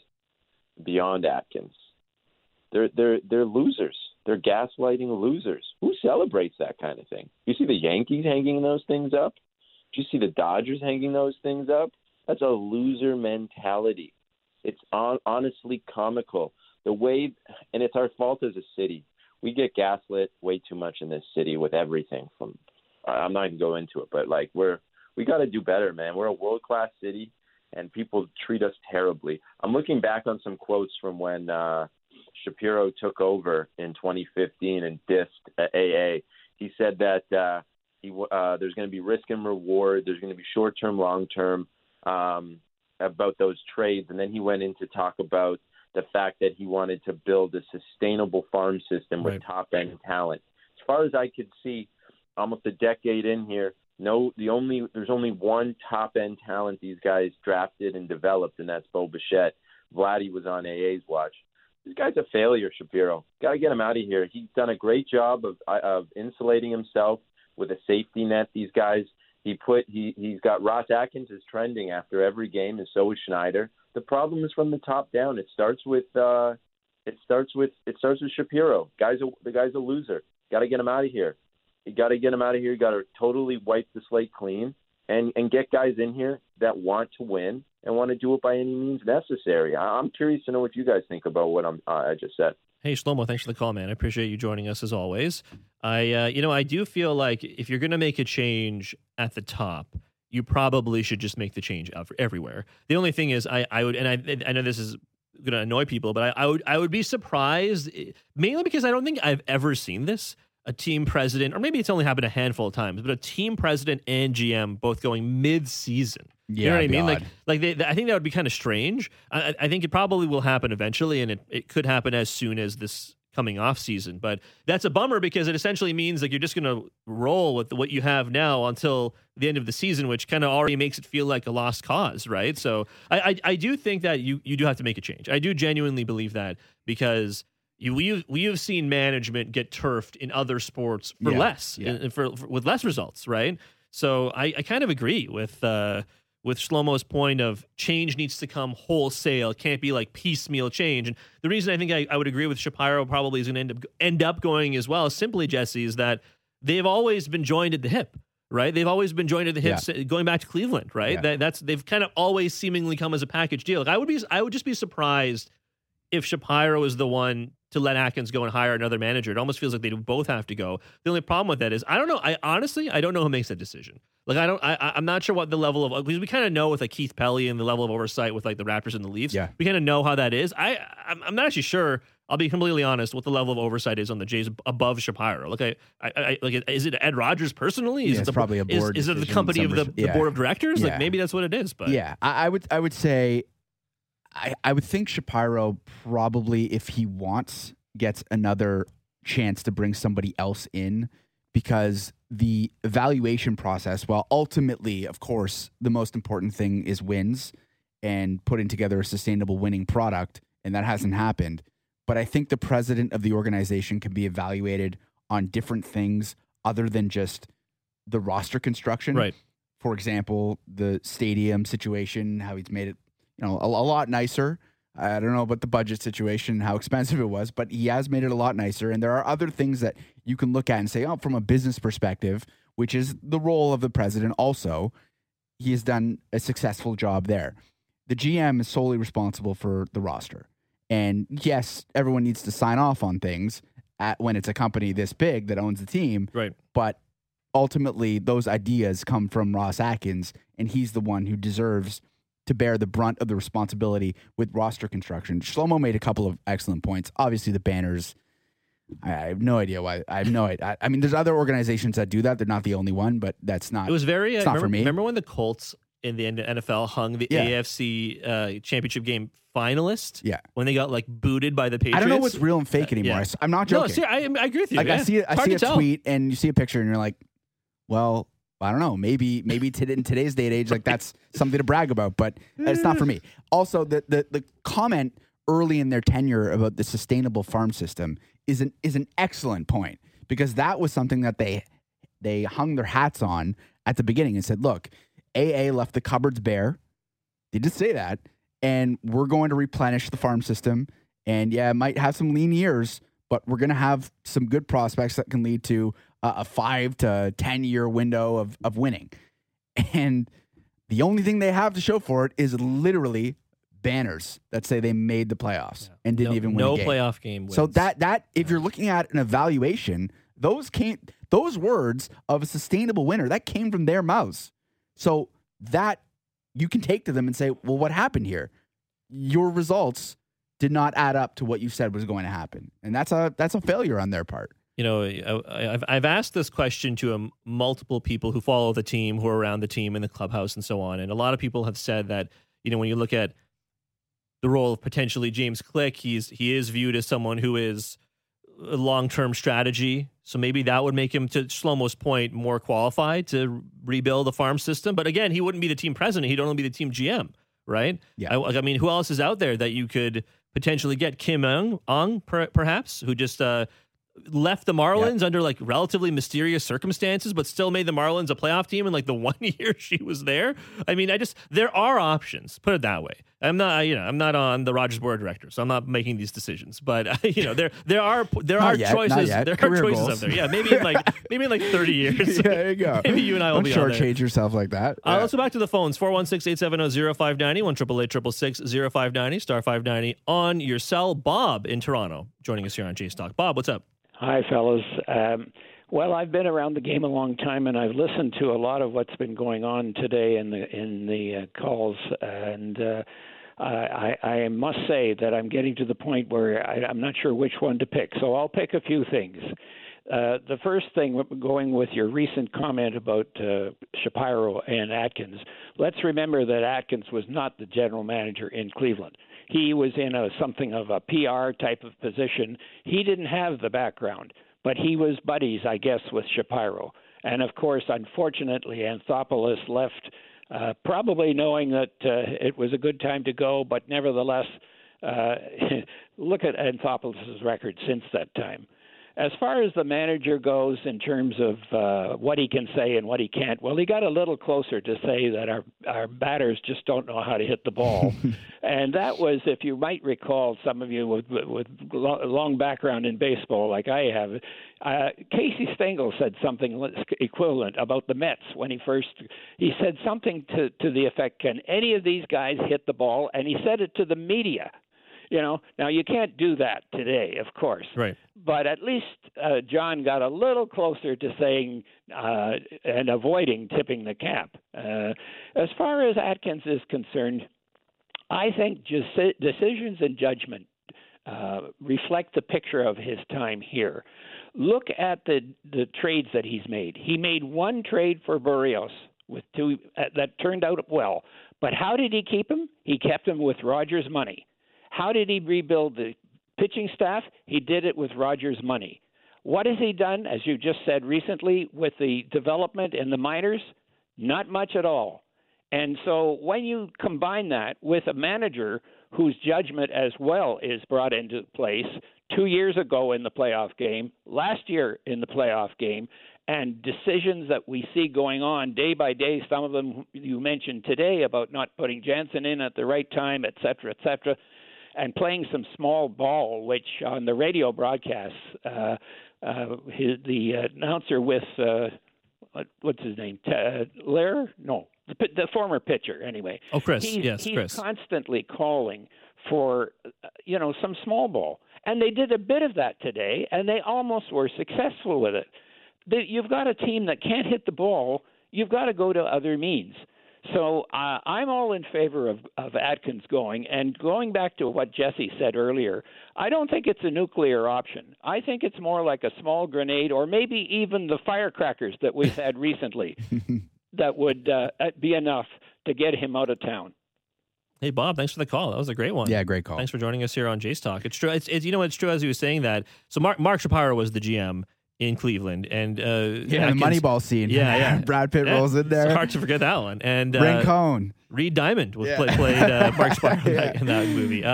Atkins? They're losers. They're gaslighting losers. Who celebrates that kind of thing? You see the Yankees hanging those things up? Do you see the Dodgers hanging those things up? That's a loser mentality. It's honestly comical. The way, and it's our fault as a city. We get gaslit way too much in this city with everything. I'm not even going into it, but like we got to do better, man. We're a world-class city, and people treat us terribly. I'm looking back on some quotes from when Shapiro took over in 2015 and dissed AA. He said that there's going to be risk and reward. There's going to be short-term, long-term about those trades, and then he went in to talk about the fact that he wanted to build a sustainable farm system with top-end talent. As far as I could see, almost a decade in here, there's only one top-end talent these guys drafted and developed, and that's Bo Bichette. Vladdy was on AA's watch. This guy's a failure, Shapiro. Got to get him out of here. He's done a great job of insulating himself with a safety net. These guys, he's got Ross Atkins is trending after every game, and so is Schneider. The problem is from the top down. It starts with Shapiro. The guy's a loser. Got to get him out of here. You got to get him out of here. You got to totally wipe the slate clean and get guys in here that want to win and want to do it by any means necessary. I'm curious to know what you guys think about what I just said. Hey, Shlomo, thanks for the call, man. I appreciate you joining us as always. I do feel like if you're going to make a change at the top, you probably should just make the change everywhere. The only thing is, I know this is going to annoy people, but I would be surprised, mainly because I don't think I've ever seen this. A team president, or maybe it's only happened a handful of times, but a team president and GM both going mid-season. You know what I mean? I think that would be kind of strange. I think it probably will happen eventually, and it could happen as soon as this coming off season. But that's a bummer because it essentially means like you're just going to roll with what you have now until the end of the season, which kind of already makes it feel like a lost cause, right? So I do think that you do have to make a change. I do genuinely believe that because we have seen management get turfed in other sports for less, with less results, right? So I kind of agree with Shlomo's point of change needs to come wholesale. It can't be like piecemeal change. And the reason I think I would agree with Shapiro probably is going to end up going as well, simply, Jesse, is that they've always been joined at the hip, right? They've always been joined at the hips, going back to Cleveland, right? Yeah. They've kind of always seemingly come as a package deal. Like I would just be surprised if Shapiro is the one to let Atkins go and hire another manager. It almost feels like they both have to go. The only problem with that is I don't know. I don't know who makes that decision. Like I'm not sure what the level of, because we kind of know with like Keith Pelly and the level of oversight with like the Raptors and the Leafs. Yeah. We kind of know how that is. I'm not actually sure. I'll be completely honest what the level of oversight is on the Jays above Shapiro. Like like, is it Ed Rogers personally? Is it probably a board? Is it the company of the board of directors? Yeah. Like maybe that's what it is. But yeah, I would say I would think Shapiro probably, if he wants, gets another chance to bring somebody else in, because the evaluation process, while ultimately, of course, the most important thing is wins and putting together a sustainable winning product, and that hasn't happened. But I think the president of the organization can be evaluated on different things other than just the roster construction. Right. For example, the stadium situation, how he's made it, a lot nicer. I don't know about the budget situation, how expensive it was, but he has made it a lot nicer. And there are other things that you can look at and say, from a business perspective, which is the role of the president also, he has done a successful job there. The GM is solely responsible for the roster. And yes, everyone needs to sign off on things when it's a company this big that owns the team. Right. But ultimately, those ideas come from Ross Atkins, and he's the one who deserves to bear the brunt of the responsibility with roster construction. Shlomo made a couple of excellent points. Obviously, the banners, I have no idea why. I have no idea. I mean, there's other organizations that do that. They're not the only one, but that's not. It was very. It's not for me. Remember when the Colts in the NFL hung the AFC championship game finalist? Yeah. When they got like booted by the Patriots. I don't know what's real and fake anymore. Yeah. I'm not joking. No, I agree with you. Like, yeah. I see a tweet and you see a picture and you're like, well, I don't know. Maybe in today's day and age, like that's something to brag about, but it's not for me. Also, the comment early in their tenure about the sustainable farm system is an excellent point, because that was something that they hung their hats on at the beginning and said, look, AA left the cupboards bare. They did say that, and we're going to replenish the farm system. And yeah, it might have some lean years, but we're going to have some good prospects that can lead to a 5 to 10 year window of winning. And the only thing they have to show for it is literally banners that say they made the playoffs and didn't even win a game. No playoff game wins. So that if you're looking at an evaluation, those words of a sustainable winner, that came from their mouths. So that you can take to them and say, well, what happened here? Your results did not add up to what you said was going to happen. And that's a failure on their part. I've asked this question to multiple people who follow the team, who are around the team in the clubhouse and so on. And a lot of people have said that, when you look at the role of potentially James Click, he is viewed as someone who is a long-term strategy. So maybe that would make him, to Shlomo's point, more qualified to rebuild the farm system. But again, he wouldn't be the team president. He'd only be the team GM, right? Yeah. I mean, who else is out there that you could potentially get? Kim Ong, perhaps, who just left the Marlins under like relatively mysterious circumstances, but still made the Marlins a playoff team in like the 1 year she was there. I mean, there are options, put it that way. I'm not on the Rogers board of directors, so I'm not making these decisions, but there are choices. There are choices out there. Yeah. Maybe in like 30 years. Yeah, there you go. Maybe you and I will be shortchange yourself like that. Let's go back to the phones. 416-870-0590, 1-888-666-0590, star 590 on your cell. Bob in Toronto joining us here on Jays Talk. Bob, what's up? Hi, fellas. Well, I've been around the game a long time, and I've listened to a lot of what's been going on today in the calls, and I must say that I'm getting to the point where I'm not sure which one to pick. So I'll pick a few things. The first thing, going with your recent comment about Shapiro and Atkins, let's remember that Atkins was not the general manager in Cleveland. He was in something of a PR type of position. He didn't have the background, but he was buddies, I guess, with Shapiro. And, of course, unfortunately, Anthopoulos left probably knowing that it was a good time to go, but nevertheless, look at Anthopoulos' record since that time. As far as the manager goes in terms of what he can say and what he can't, well, he got a little closer to say that our batters just don't know how to hit the ball. And that was, if you might recall, some of you with long background in baseball like I have, Casey Stengel said something equivalent about the Mets when he said something to the effect, can any of these guys hit the ball? And he said it to the media. Now you can't do that today, of course. Right. But at least John got a little closer to saying and avoiding tipping the cap. As far as Atkins is concerned, I think decisions and judgment reflect the picture of his time here. Look at the trades that he's made. He made one trade for Berríos with two that turned out well. But how did he keep him? He kept him with Rogers' money. How did he rebuild the pitching staff? He did it with Rogers' money. What has he done, as you just said recently, with the development in the minors? Not much at all. And so when you combine that with a manager whose judgment as well is brought into place 2 years ago in the playoff game, last year in the playoff game, and decisions that we see going on day by day, some of them you mentioned today about not putting Jansen in at the right time, et cetera, and playing some small ball, which on the radio broadcasts, the announcer with, what's his name, Lair? No, the former pitcher, anyway. Oh, Chris. He's Chris. Constantly calling for, some small ball. And they did a bit of that today, and they almost were successful with it. You've got a team that can't hit the ball. You've got to go to other means. So I'm all in favor of Atkins going. And going back to what Jesse said earlier, I don't think it's a nuclear option. I think it's more like a small grenade or maybe even the firecrackers that we've had recently that would be enough to get him out of town. Hey, Bob, thanks for the call. That was a great one. Yeah, great call. Thanks for joining us here on Jays Talk. It's true. It's it's true as he was saying that. So Mark Shapiro was the GM in Cleveland, and the Moneyball scene. Yeah. Brad Pitt rolls in there. It's hard to forget that one. And Rincon. Reed Diamond played Mark Shapiro in that movie.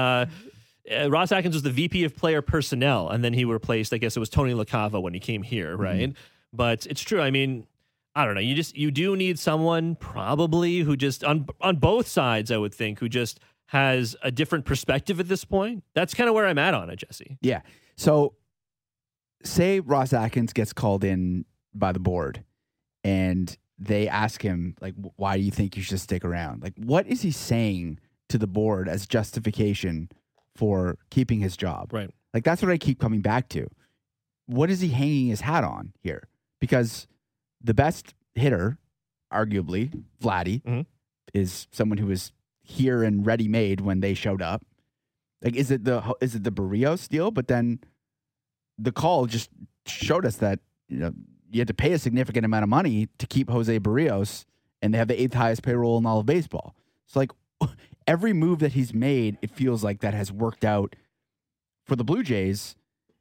Ross Atkins was the VP of Player Personnel, and then he replaced, I guess it was Tony LaCava when he came here, right? Mm-hmm. But it's true. I mean, I don't know. You do need someone probably who just on both sides, I would think, who just has a different perspective at this point. That's kind of where I'm at on it, Jesse. Yeah. So say Ross Atkins gets called in by the board and they ask him, like, why do you think you should stick around? Like, what is he saying to the board as justification for keeping his job? Right. Like, that's what I keep coming back to. What is he hanging his hat on here? Because the best hitter, arguably, Vladdy, is someone who was here and ready-made when they showed up. Like, is it the Berríos deal? But then the call just showed us that you had to pay a significant amount of money to keep Jose Berríos, and they have the 8th highest payroll in all of baseball. So, like, every move that he's made, it feels like that has worked out for the Blue Jays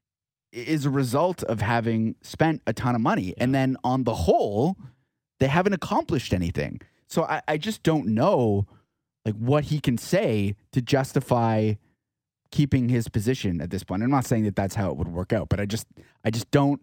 is a result of having spent a ton of money. And then on the whole, they haven't accomplished anything. So I just don't know, like, what he can say to justify keeping his position at this point. I'm not saying that that's how it would work out, but I just don't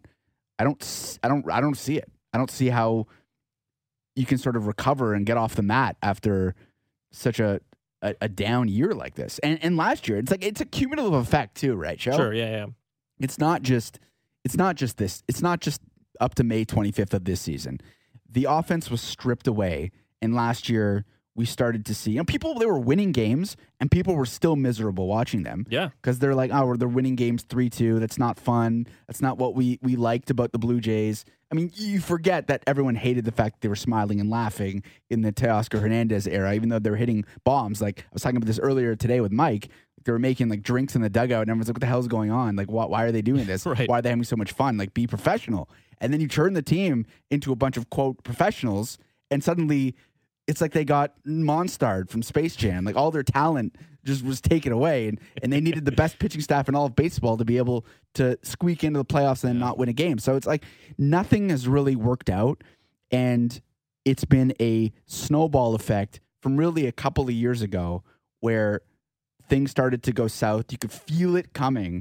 see it. I don't see how you can sort of recover and get off the mat after such a down year like this. And last year, it's a cumulative effect too, right, Joe? Sure, yeah. It's not just this. It's not just up to May 25th of this season. The offense was stripped away, and last year we started to see, people, they were winning games, and people were still miserable watching them. Yeah. Because they're like, they're winning games 3-2. That's not fun. That's not what we liked about the Blue Jays. I mean, you forget that everyone hated the fact that they were smiling and laughing in the Teoscar Hernandez era, even though they were hitting bombs. Like, I was talking about this earlier today with Mike. They were making, like, drinks in the dugout, and everyone's like, what the hell is going on? Like, why are they doing this? Right. Why are they having so much fun? Like, be professional. And then you turn the team into a bunch of, quote, professionals, and suddenly it's like they got monstered from Space Jam. Like, all their talent just was taken away, and they needed the best pitching staff in all of baseball to be able to squeak into the playoffs and not win a game. So it's like nothing has really worked out, and it's been a snowball effect from really a couple of years ago where things started to go south. You could feel it coming,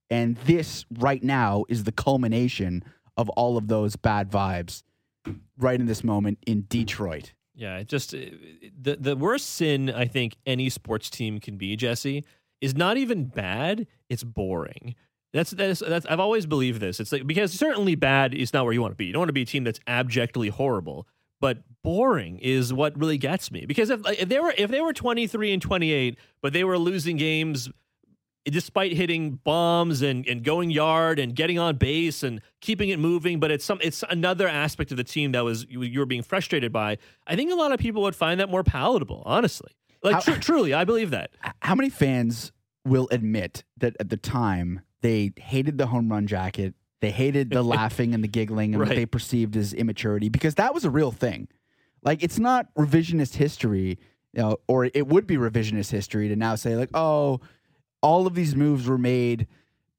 And this right now is the culmination of all of those bad vibes right in this moment in Detroit. Yeah, just the worst sin I think any sports team can be, Jesse, is not even bad, it's boring. That's I've always believed this. It's like, because certainly bad is not where you want to be. You don't want to be a team that's abjectly horrible, but boring is what really gets me. Because if they were 23-28, but they were losing games despite hitting bombs and going yard and getting on base and keeping it moving, but it's another aspect of the team that you were being frustrated by, I think a lot of people would find that more palatable, honestly. Like, truly, I believe that. How many fans will admit that at the time they hated the home run jacket, they hated the laughing and the giggling and what they perceived as immaturity? Because that was a real thing. Like, it's not revisionist history, or it would be revisionist history to now say, like, oh, all of these moves were made,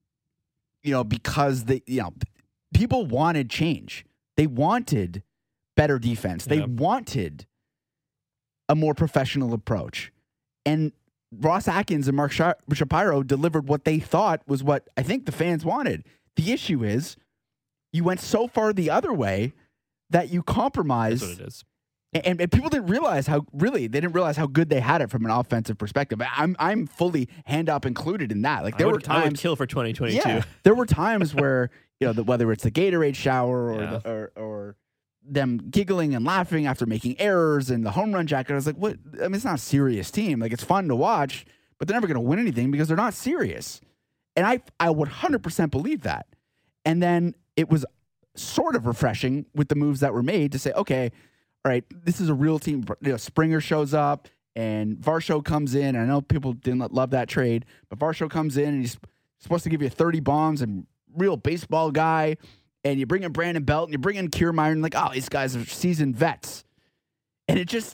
because people wanted change. They wanted better defense. They wanted a more professional approach. And Ross Atkins and Mark Shapiro delivered what they thought was what I think the fans wanted. The issue is you went so far the other way that you compromised. That's what it is. And people didn't realize how good they had it from an offensive perspective. I'm fully hand up included in that. Like, there were times I would kill for 2022. Yeah, there were times where whether it's the Gatorade shower or them giggling and laughing after making errors and the home run jacket. I was like, what? I mean, it's not a serious team. Like, it's fun to watch, but they're never going to win anything because they're not serious. And I would 100% believe that. And then it was sort of refreshing with the moves that were made to say, okay, all right, this is a real team. Springer shows up and Varsho comes in. And I know people didn't love that trade, but Varsho comes in and he's supposed to give you 30 bombs and real baseball guy. And you bring in Brandon Belt and you bring in Kiermaier and like, oh, these guys are seasoned vets. And it just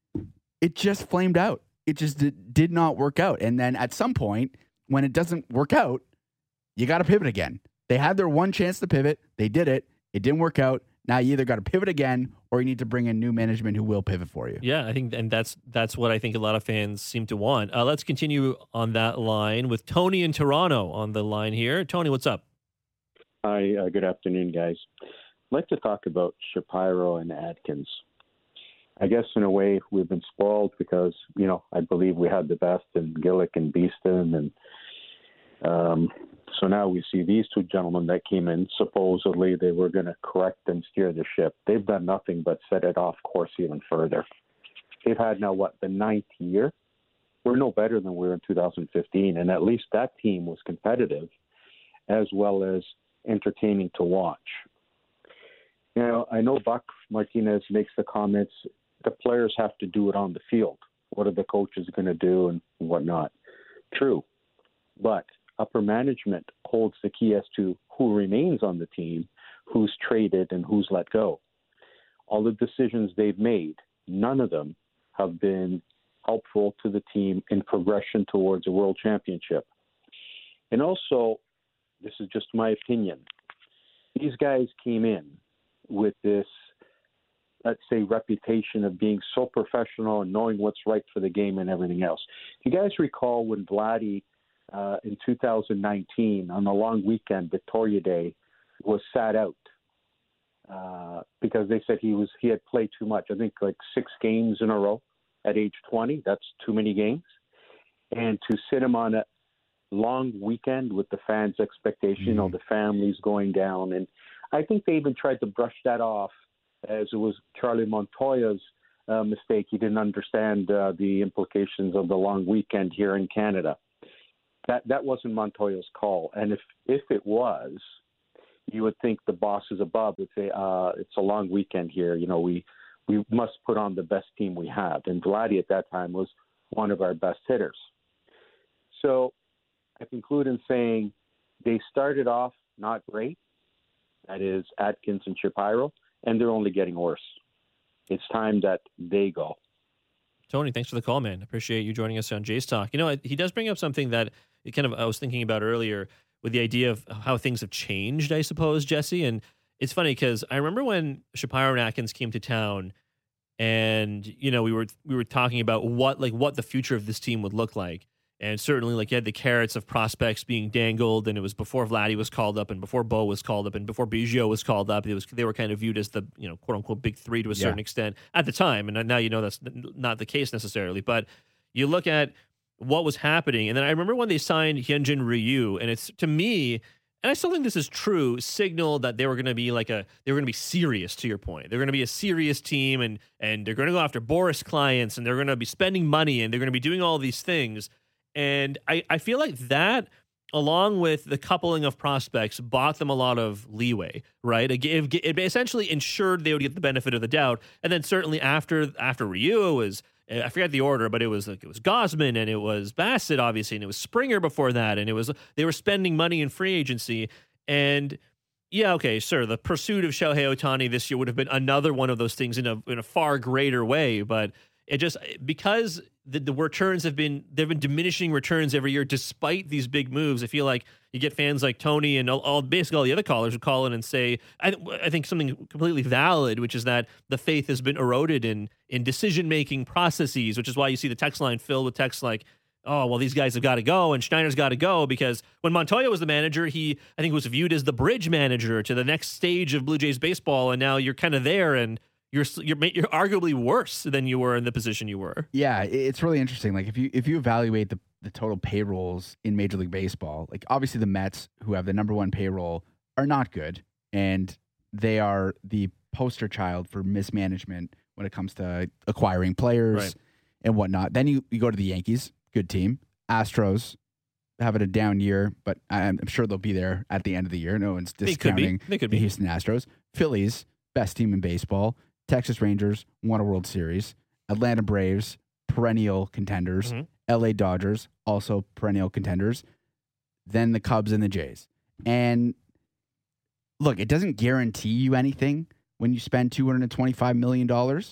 flamed out. It just did not work out. And then at some point, when it doesn't work out, you got to pivot again. They had their one chance to pivot. They did it. It didn't work out. Now you either got to pivot again or you need to bring in new management who will pivot for you. Yeah, I think, and that's what I think a lot of fans seem to want. Let's continue on that line with Tony in Toronto on the line here. Tony, what's up? Hi, good afternoon, guys. I'd like to talk about Shapiro and Atkins. I guess in a way we've been spoiled because, I believe we had the best in Gillick and Beeston. And so now we see these two gentlemen that came in. Supposedly they were going to correct and steer the ship. They've done nothing but set it off course even further. They've had now, the 9th year? We're no better than we were in 2015. And at least that team was competitive as well as entertaining to watch. I know Buck Martinez makes the comments, the players have to do it on the field. What are the coaches going to do and whatnot? True. But upper management holds the key as to who remains on the team, who's traded, and who's let go. All the decisions they've made, none of them have been helpful to the team in progression towards a world championship. And also, this is just my opinion, these guys came in with this, let's say, reputation of being so professional and knowing what's right for the game and everything else. You guys recall when Vladdy in 2019 on the long weekend, Victoria Day, was sat out because they said he had played too much. I think like 6 games in a row at age 20. That's too many games. And to sit him on a long weekend with the fans' expectation, the families going down. And I think they even tried to brush that off as it was Charlie Montoya's mistake. He didn't understand the implications of the long weekend here in Canada. That wasn't Montoya's call. And if it was, you would think the bosses above would say, it's a long weekend here. We must put on the best team we have. And Vladdy at that time was one of our best hitters. So I conclude in saying they started off not great. That is Atkins and Shapiro, and they're only getting worse. It's time that they go. Tony, thanks for the call, man. Appreciate you joining us on Jays Talk. He does bring up something that I was thinking about earlier with the idea of how things have changed, I suppose, Jesse. And it's funny because I remember when Shapiro and Atkins came to town and, we were talking about what the future of this team would look like. And certainly, like, you had the carrots of prospects being dangled, and it was before Vladdy was called up, and before Bo was called up, and before Biggio was called up. They were kind of viewed as the, quote unquote big three to a certain extent at the time. And now that's not the case necessarily. But you look at what was happening, and then I remember when they signed Hyunjin Ryu, and it's, to me, and I still think this is true, signaled that they were going to be serious, to your point. They're going to be a serious team, and they're going to go after Boris clients, and they're going to be spending money, and they're going to be doing all these things. And I feel like that, along with the coupling of prospects, bought them a lot of leeway, right? It essentially ensured they would get the benefit of the doubt. And then certainly after Ryu, it was, I forget the order, but it was Gausman, and it was Bassett, obviously, and it was Springer before that, and they were spending money in free agency. And yeah, okay, sure, the pursuit of Shohei Ohtani this year would have been another one of those things in a far greater way, but it just, because the returns there've been diminishing returns every year despite these big moves. I feel like you get fans like Tony and basically all the other callers who call in and say, I think something completely valid, which is that the faith has been eroded in decision-making processes, which is why you see the text line filled with texts like, oh, well, these guys have got to go, and Schneider's got to go, because when Montoya was the manager, he, I think, was viewed as the bridge manager to the next stage of Blue Jays baseball, and now you're kind of there, and you're arguably worse than you were in the position you were. Yeah, it's really interesting. Like, if you evaluate the total payrolls in Major League Baseball, like, obviously the Mets, who have the number one payroll, are not good, and they are the poster child for mismanagement when it comes to acquiring players and whatnot. Then you go to the Yankees, good team. Astros, having a down year, but I'm sure they'll be there at the end of the year. No one's discounting the Houston Astros. Phillies, best team in baseball. Texas Rangers won a World Series. Atlanta Braves, perennial contenders. LA Dodgers, also perennial contenders. Then the Cubs and the Jays. And look, it doesn't guarantee you anything when you spend $225 million,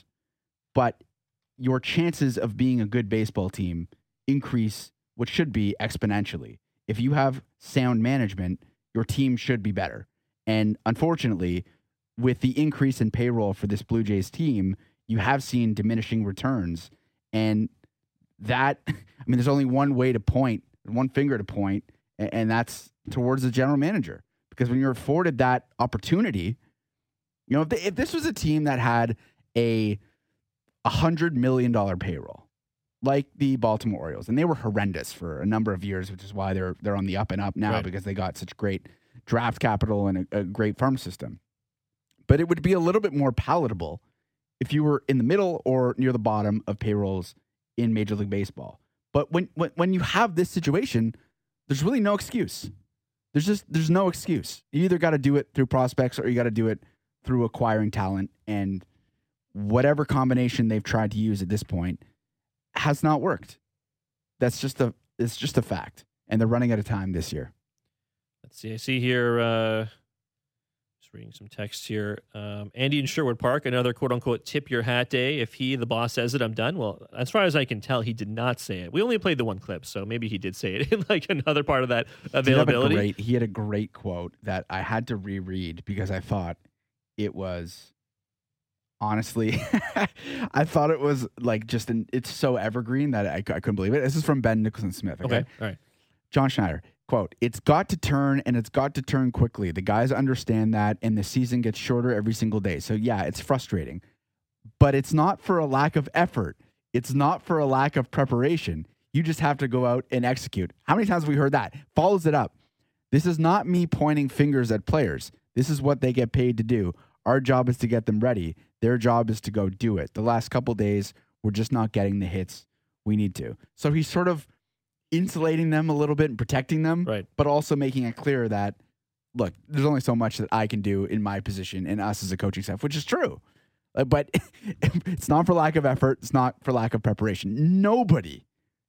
but your chances of being a good baseball team increase what should be exponentially. If you have sound management, your team should be better. And unfortunately, with the increase in payroll for this Blue Jays team, you have seen diminishing returns. And that, I mean, there's only one way to point, one finger to point, and that's towards the general manager. Because when you're afforded that opportunity, if this was a team that had a $100 million payroll, like the Baltimore Orioles, and they were horrendous for a number of years, which is why they're on the up and up now, because they got such great draft capital and a great farm system. But it would be a little bit more palatable if you were in the middle or near the bottom of payrolls in Major League Baseball. But when you have this situation, there's really no excuse. There's no excuse. You either got to do it through prospects or you got to do it through acquiring talent. And whatever combination they've tried to use at this point has not worked. It's just a fact. And they're running out of time this year. Let's see. I see here, just reading some text here. Andy in Sherwood Park, another quote-unquote tip your hat day. If the boss says it, I'm done. Well, as far as I can tell, he did not say it. We only played the one clip, so maybe he did say it in like another part of that availability. He had a great quote that I had to reread because I thought it was, honestly, I thought it was like it's so evergreen that I couldn't believe it. This is from Ben Nicholson-Smith. Okay, all right. John Schneider. Quote, it's got to turn, and it's got to turn quickly. The guys understand that, and the season gets shorter every single day. So, yeah, it's frustrating. But it's not for a lack of effort. It's not for a lack of preparation. You just have to go out and execute. How many times have we heard that? Follows it up. This is not me pointing fingers at players. This is what they get paid to do. Our job is to get them ready. Their job is to go do it. The last couple days, we're just not getting the hits we need to. So he's sort of insulating them a little bit and protecting them, but also making it clear that, look, there's only so much that I can do in my position and us as a coaching staff, which is true. But it's not for lack of effort. It's not for lack of preparation. Nobody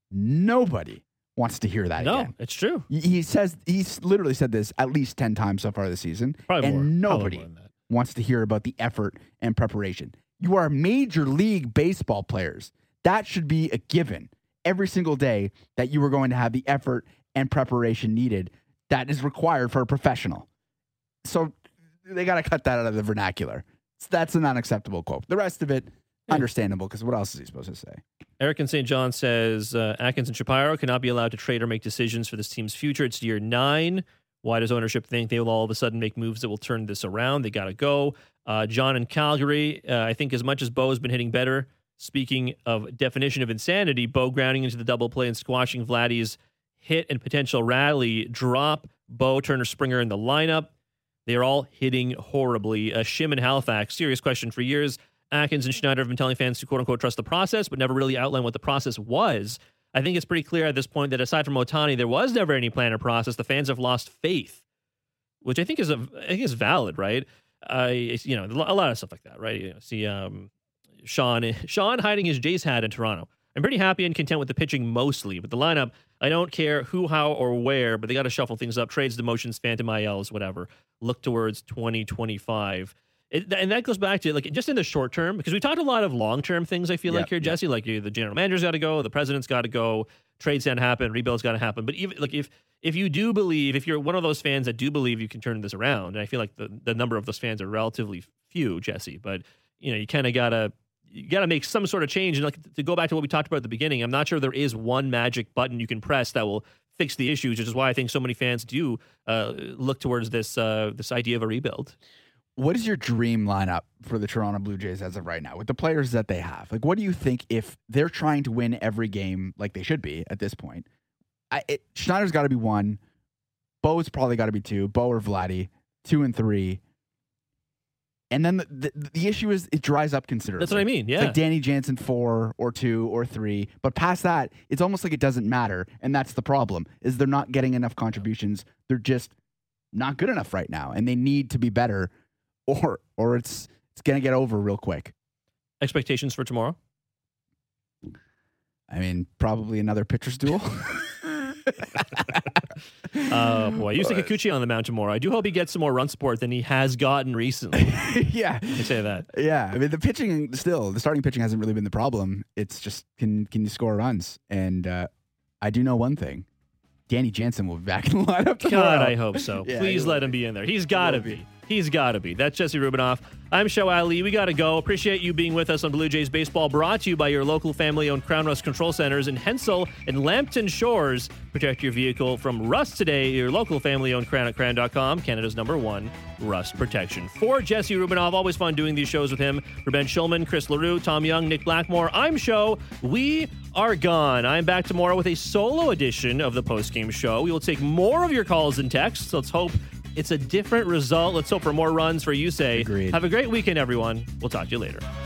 wants to hear that again. No, it's true. He's literally said this at least 10 times so far this season. Probably more. Nobody wants to hear about the effort and preparation. You are Major League Baseball players. That should be a given. Every single day that you are going to have the effort and preparation needed that is required for a professional. So they got to cut that out of the vernacular. That's an unacceptable quote. The rest of it, understandable, because what else is he supposed to say? Eric in St. John says, Atkins and Shapiro cannot be allowed to trade or make decisions for this team's future. It's year 9. Why does ownership think they will all of a sudden make moves that will turn this around? They got to go. John in Calgary, I think as much as Bo's been hitting better, speaking of definition of insanity, Bo grounding into the double play and squashing Vladdy's hit and potential rally drop. Bo, Turner, Springer in the lineup. They are all hitting horribly. Shim in Halifax, serious question. For years, Atkins and Schneider have been telling fans to quote-unquote trust the process, but never really outlined what the process was. I think it's pretty clear at this point that aside from Ohtani, there was never any plan or process. The fans have lost faith, which I think is valid, right? A lot of stuff like that, right? See Sean hiding his Jays hat in Toronto. I'm pretty happy and content with the pitching mostly, but the lineup, I don't care who, how, or where, but they got to shuffle things up. Trades, demotions, phantom ILs, whatever. Look towards 2025. And that goes back to, like, just in the short term, because we talked a lot of long-term things, I feel like here, Jesse, like the general manager's got to go, the president's got to go, trades got to happen, rebuild's got to happen. But even like if you do believe, if you're one of those fans that do believe you can turn this around, and I feel like the number of those fans are relatively few, Jesse, but you kind of gotta make some sort of change. And like, to go back to what we talked about at the beginning, I'm not sure there is one magic button you can press that will fix the issues, which is why I think so many fans do look towards this idea of a rebuild. What is your dream lineup for the Toronto Blue Jays as of right now with the players that they have? Like, what do you think if they're trying to win every game like they should be at this point? Schneider's got to be 1. Bo's probably got to be 2. Bo or Vladdy, 2 and 3. And then the issue is it dries up considerably. That's what I mean, yeah. It's like Danny Jansen 4 or 2 or 3. But past that, it's almost like it doesn't matter. And that's the problem, is they're not getting enough contributions. They're just not good enough right now. And they need to be better. Or it's going to get over real quick. Expectations for tomorrow? I mean, probably another pitcher's duel. Oh, boy. Yusei Kikuchi on the mound tomorrow. I do hope he gets some more run support than he has gotten recently. Yeah. I say that. Yeah. I mean, the starting pitching hasn't really been the problem. It's just, can you score runs? And I do know one thing. Danny Jansen will be back in the lineup tomorrow. God, I hope so. Yeah, please let him be in there. He's got to be. He's got to be. That's Jesse Rubinoff. I'm Show Ali. We got to go. Appreciate you being with us on Blue Jays Baseball, brought to you by your local family-owned Crown Rust Control Centers in Hensel and Lambton Shores. Protect your vehicle from rust today. Your local family-owned Crown at Crown.com, Canada's #1 rust protection. For Jesse Rubinoff, always fun doing these shows with him. For Ben Shulman, Chris LaRue, Tom Young, Nick Blackmore, I'm Show. We are gone. I'm back tomorrow with a solo edition of the postgame show. We will take more of your calls and texts. Let's hope it's a different result. Let's hope for more runs for Yusei. Agreed. Have a great weekend, everyone. We'll talk to you later.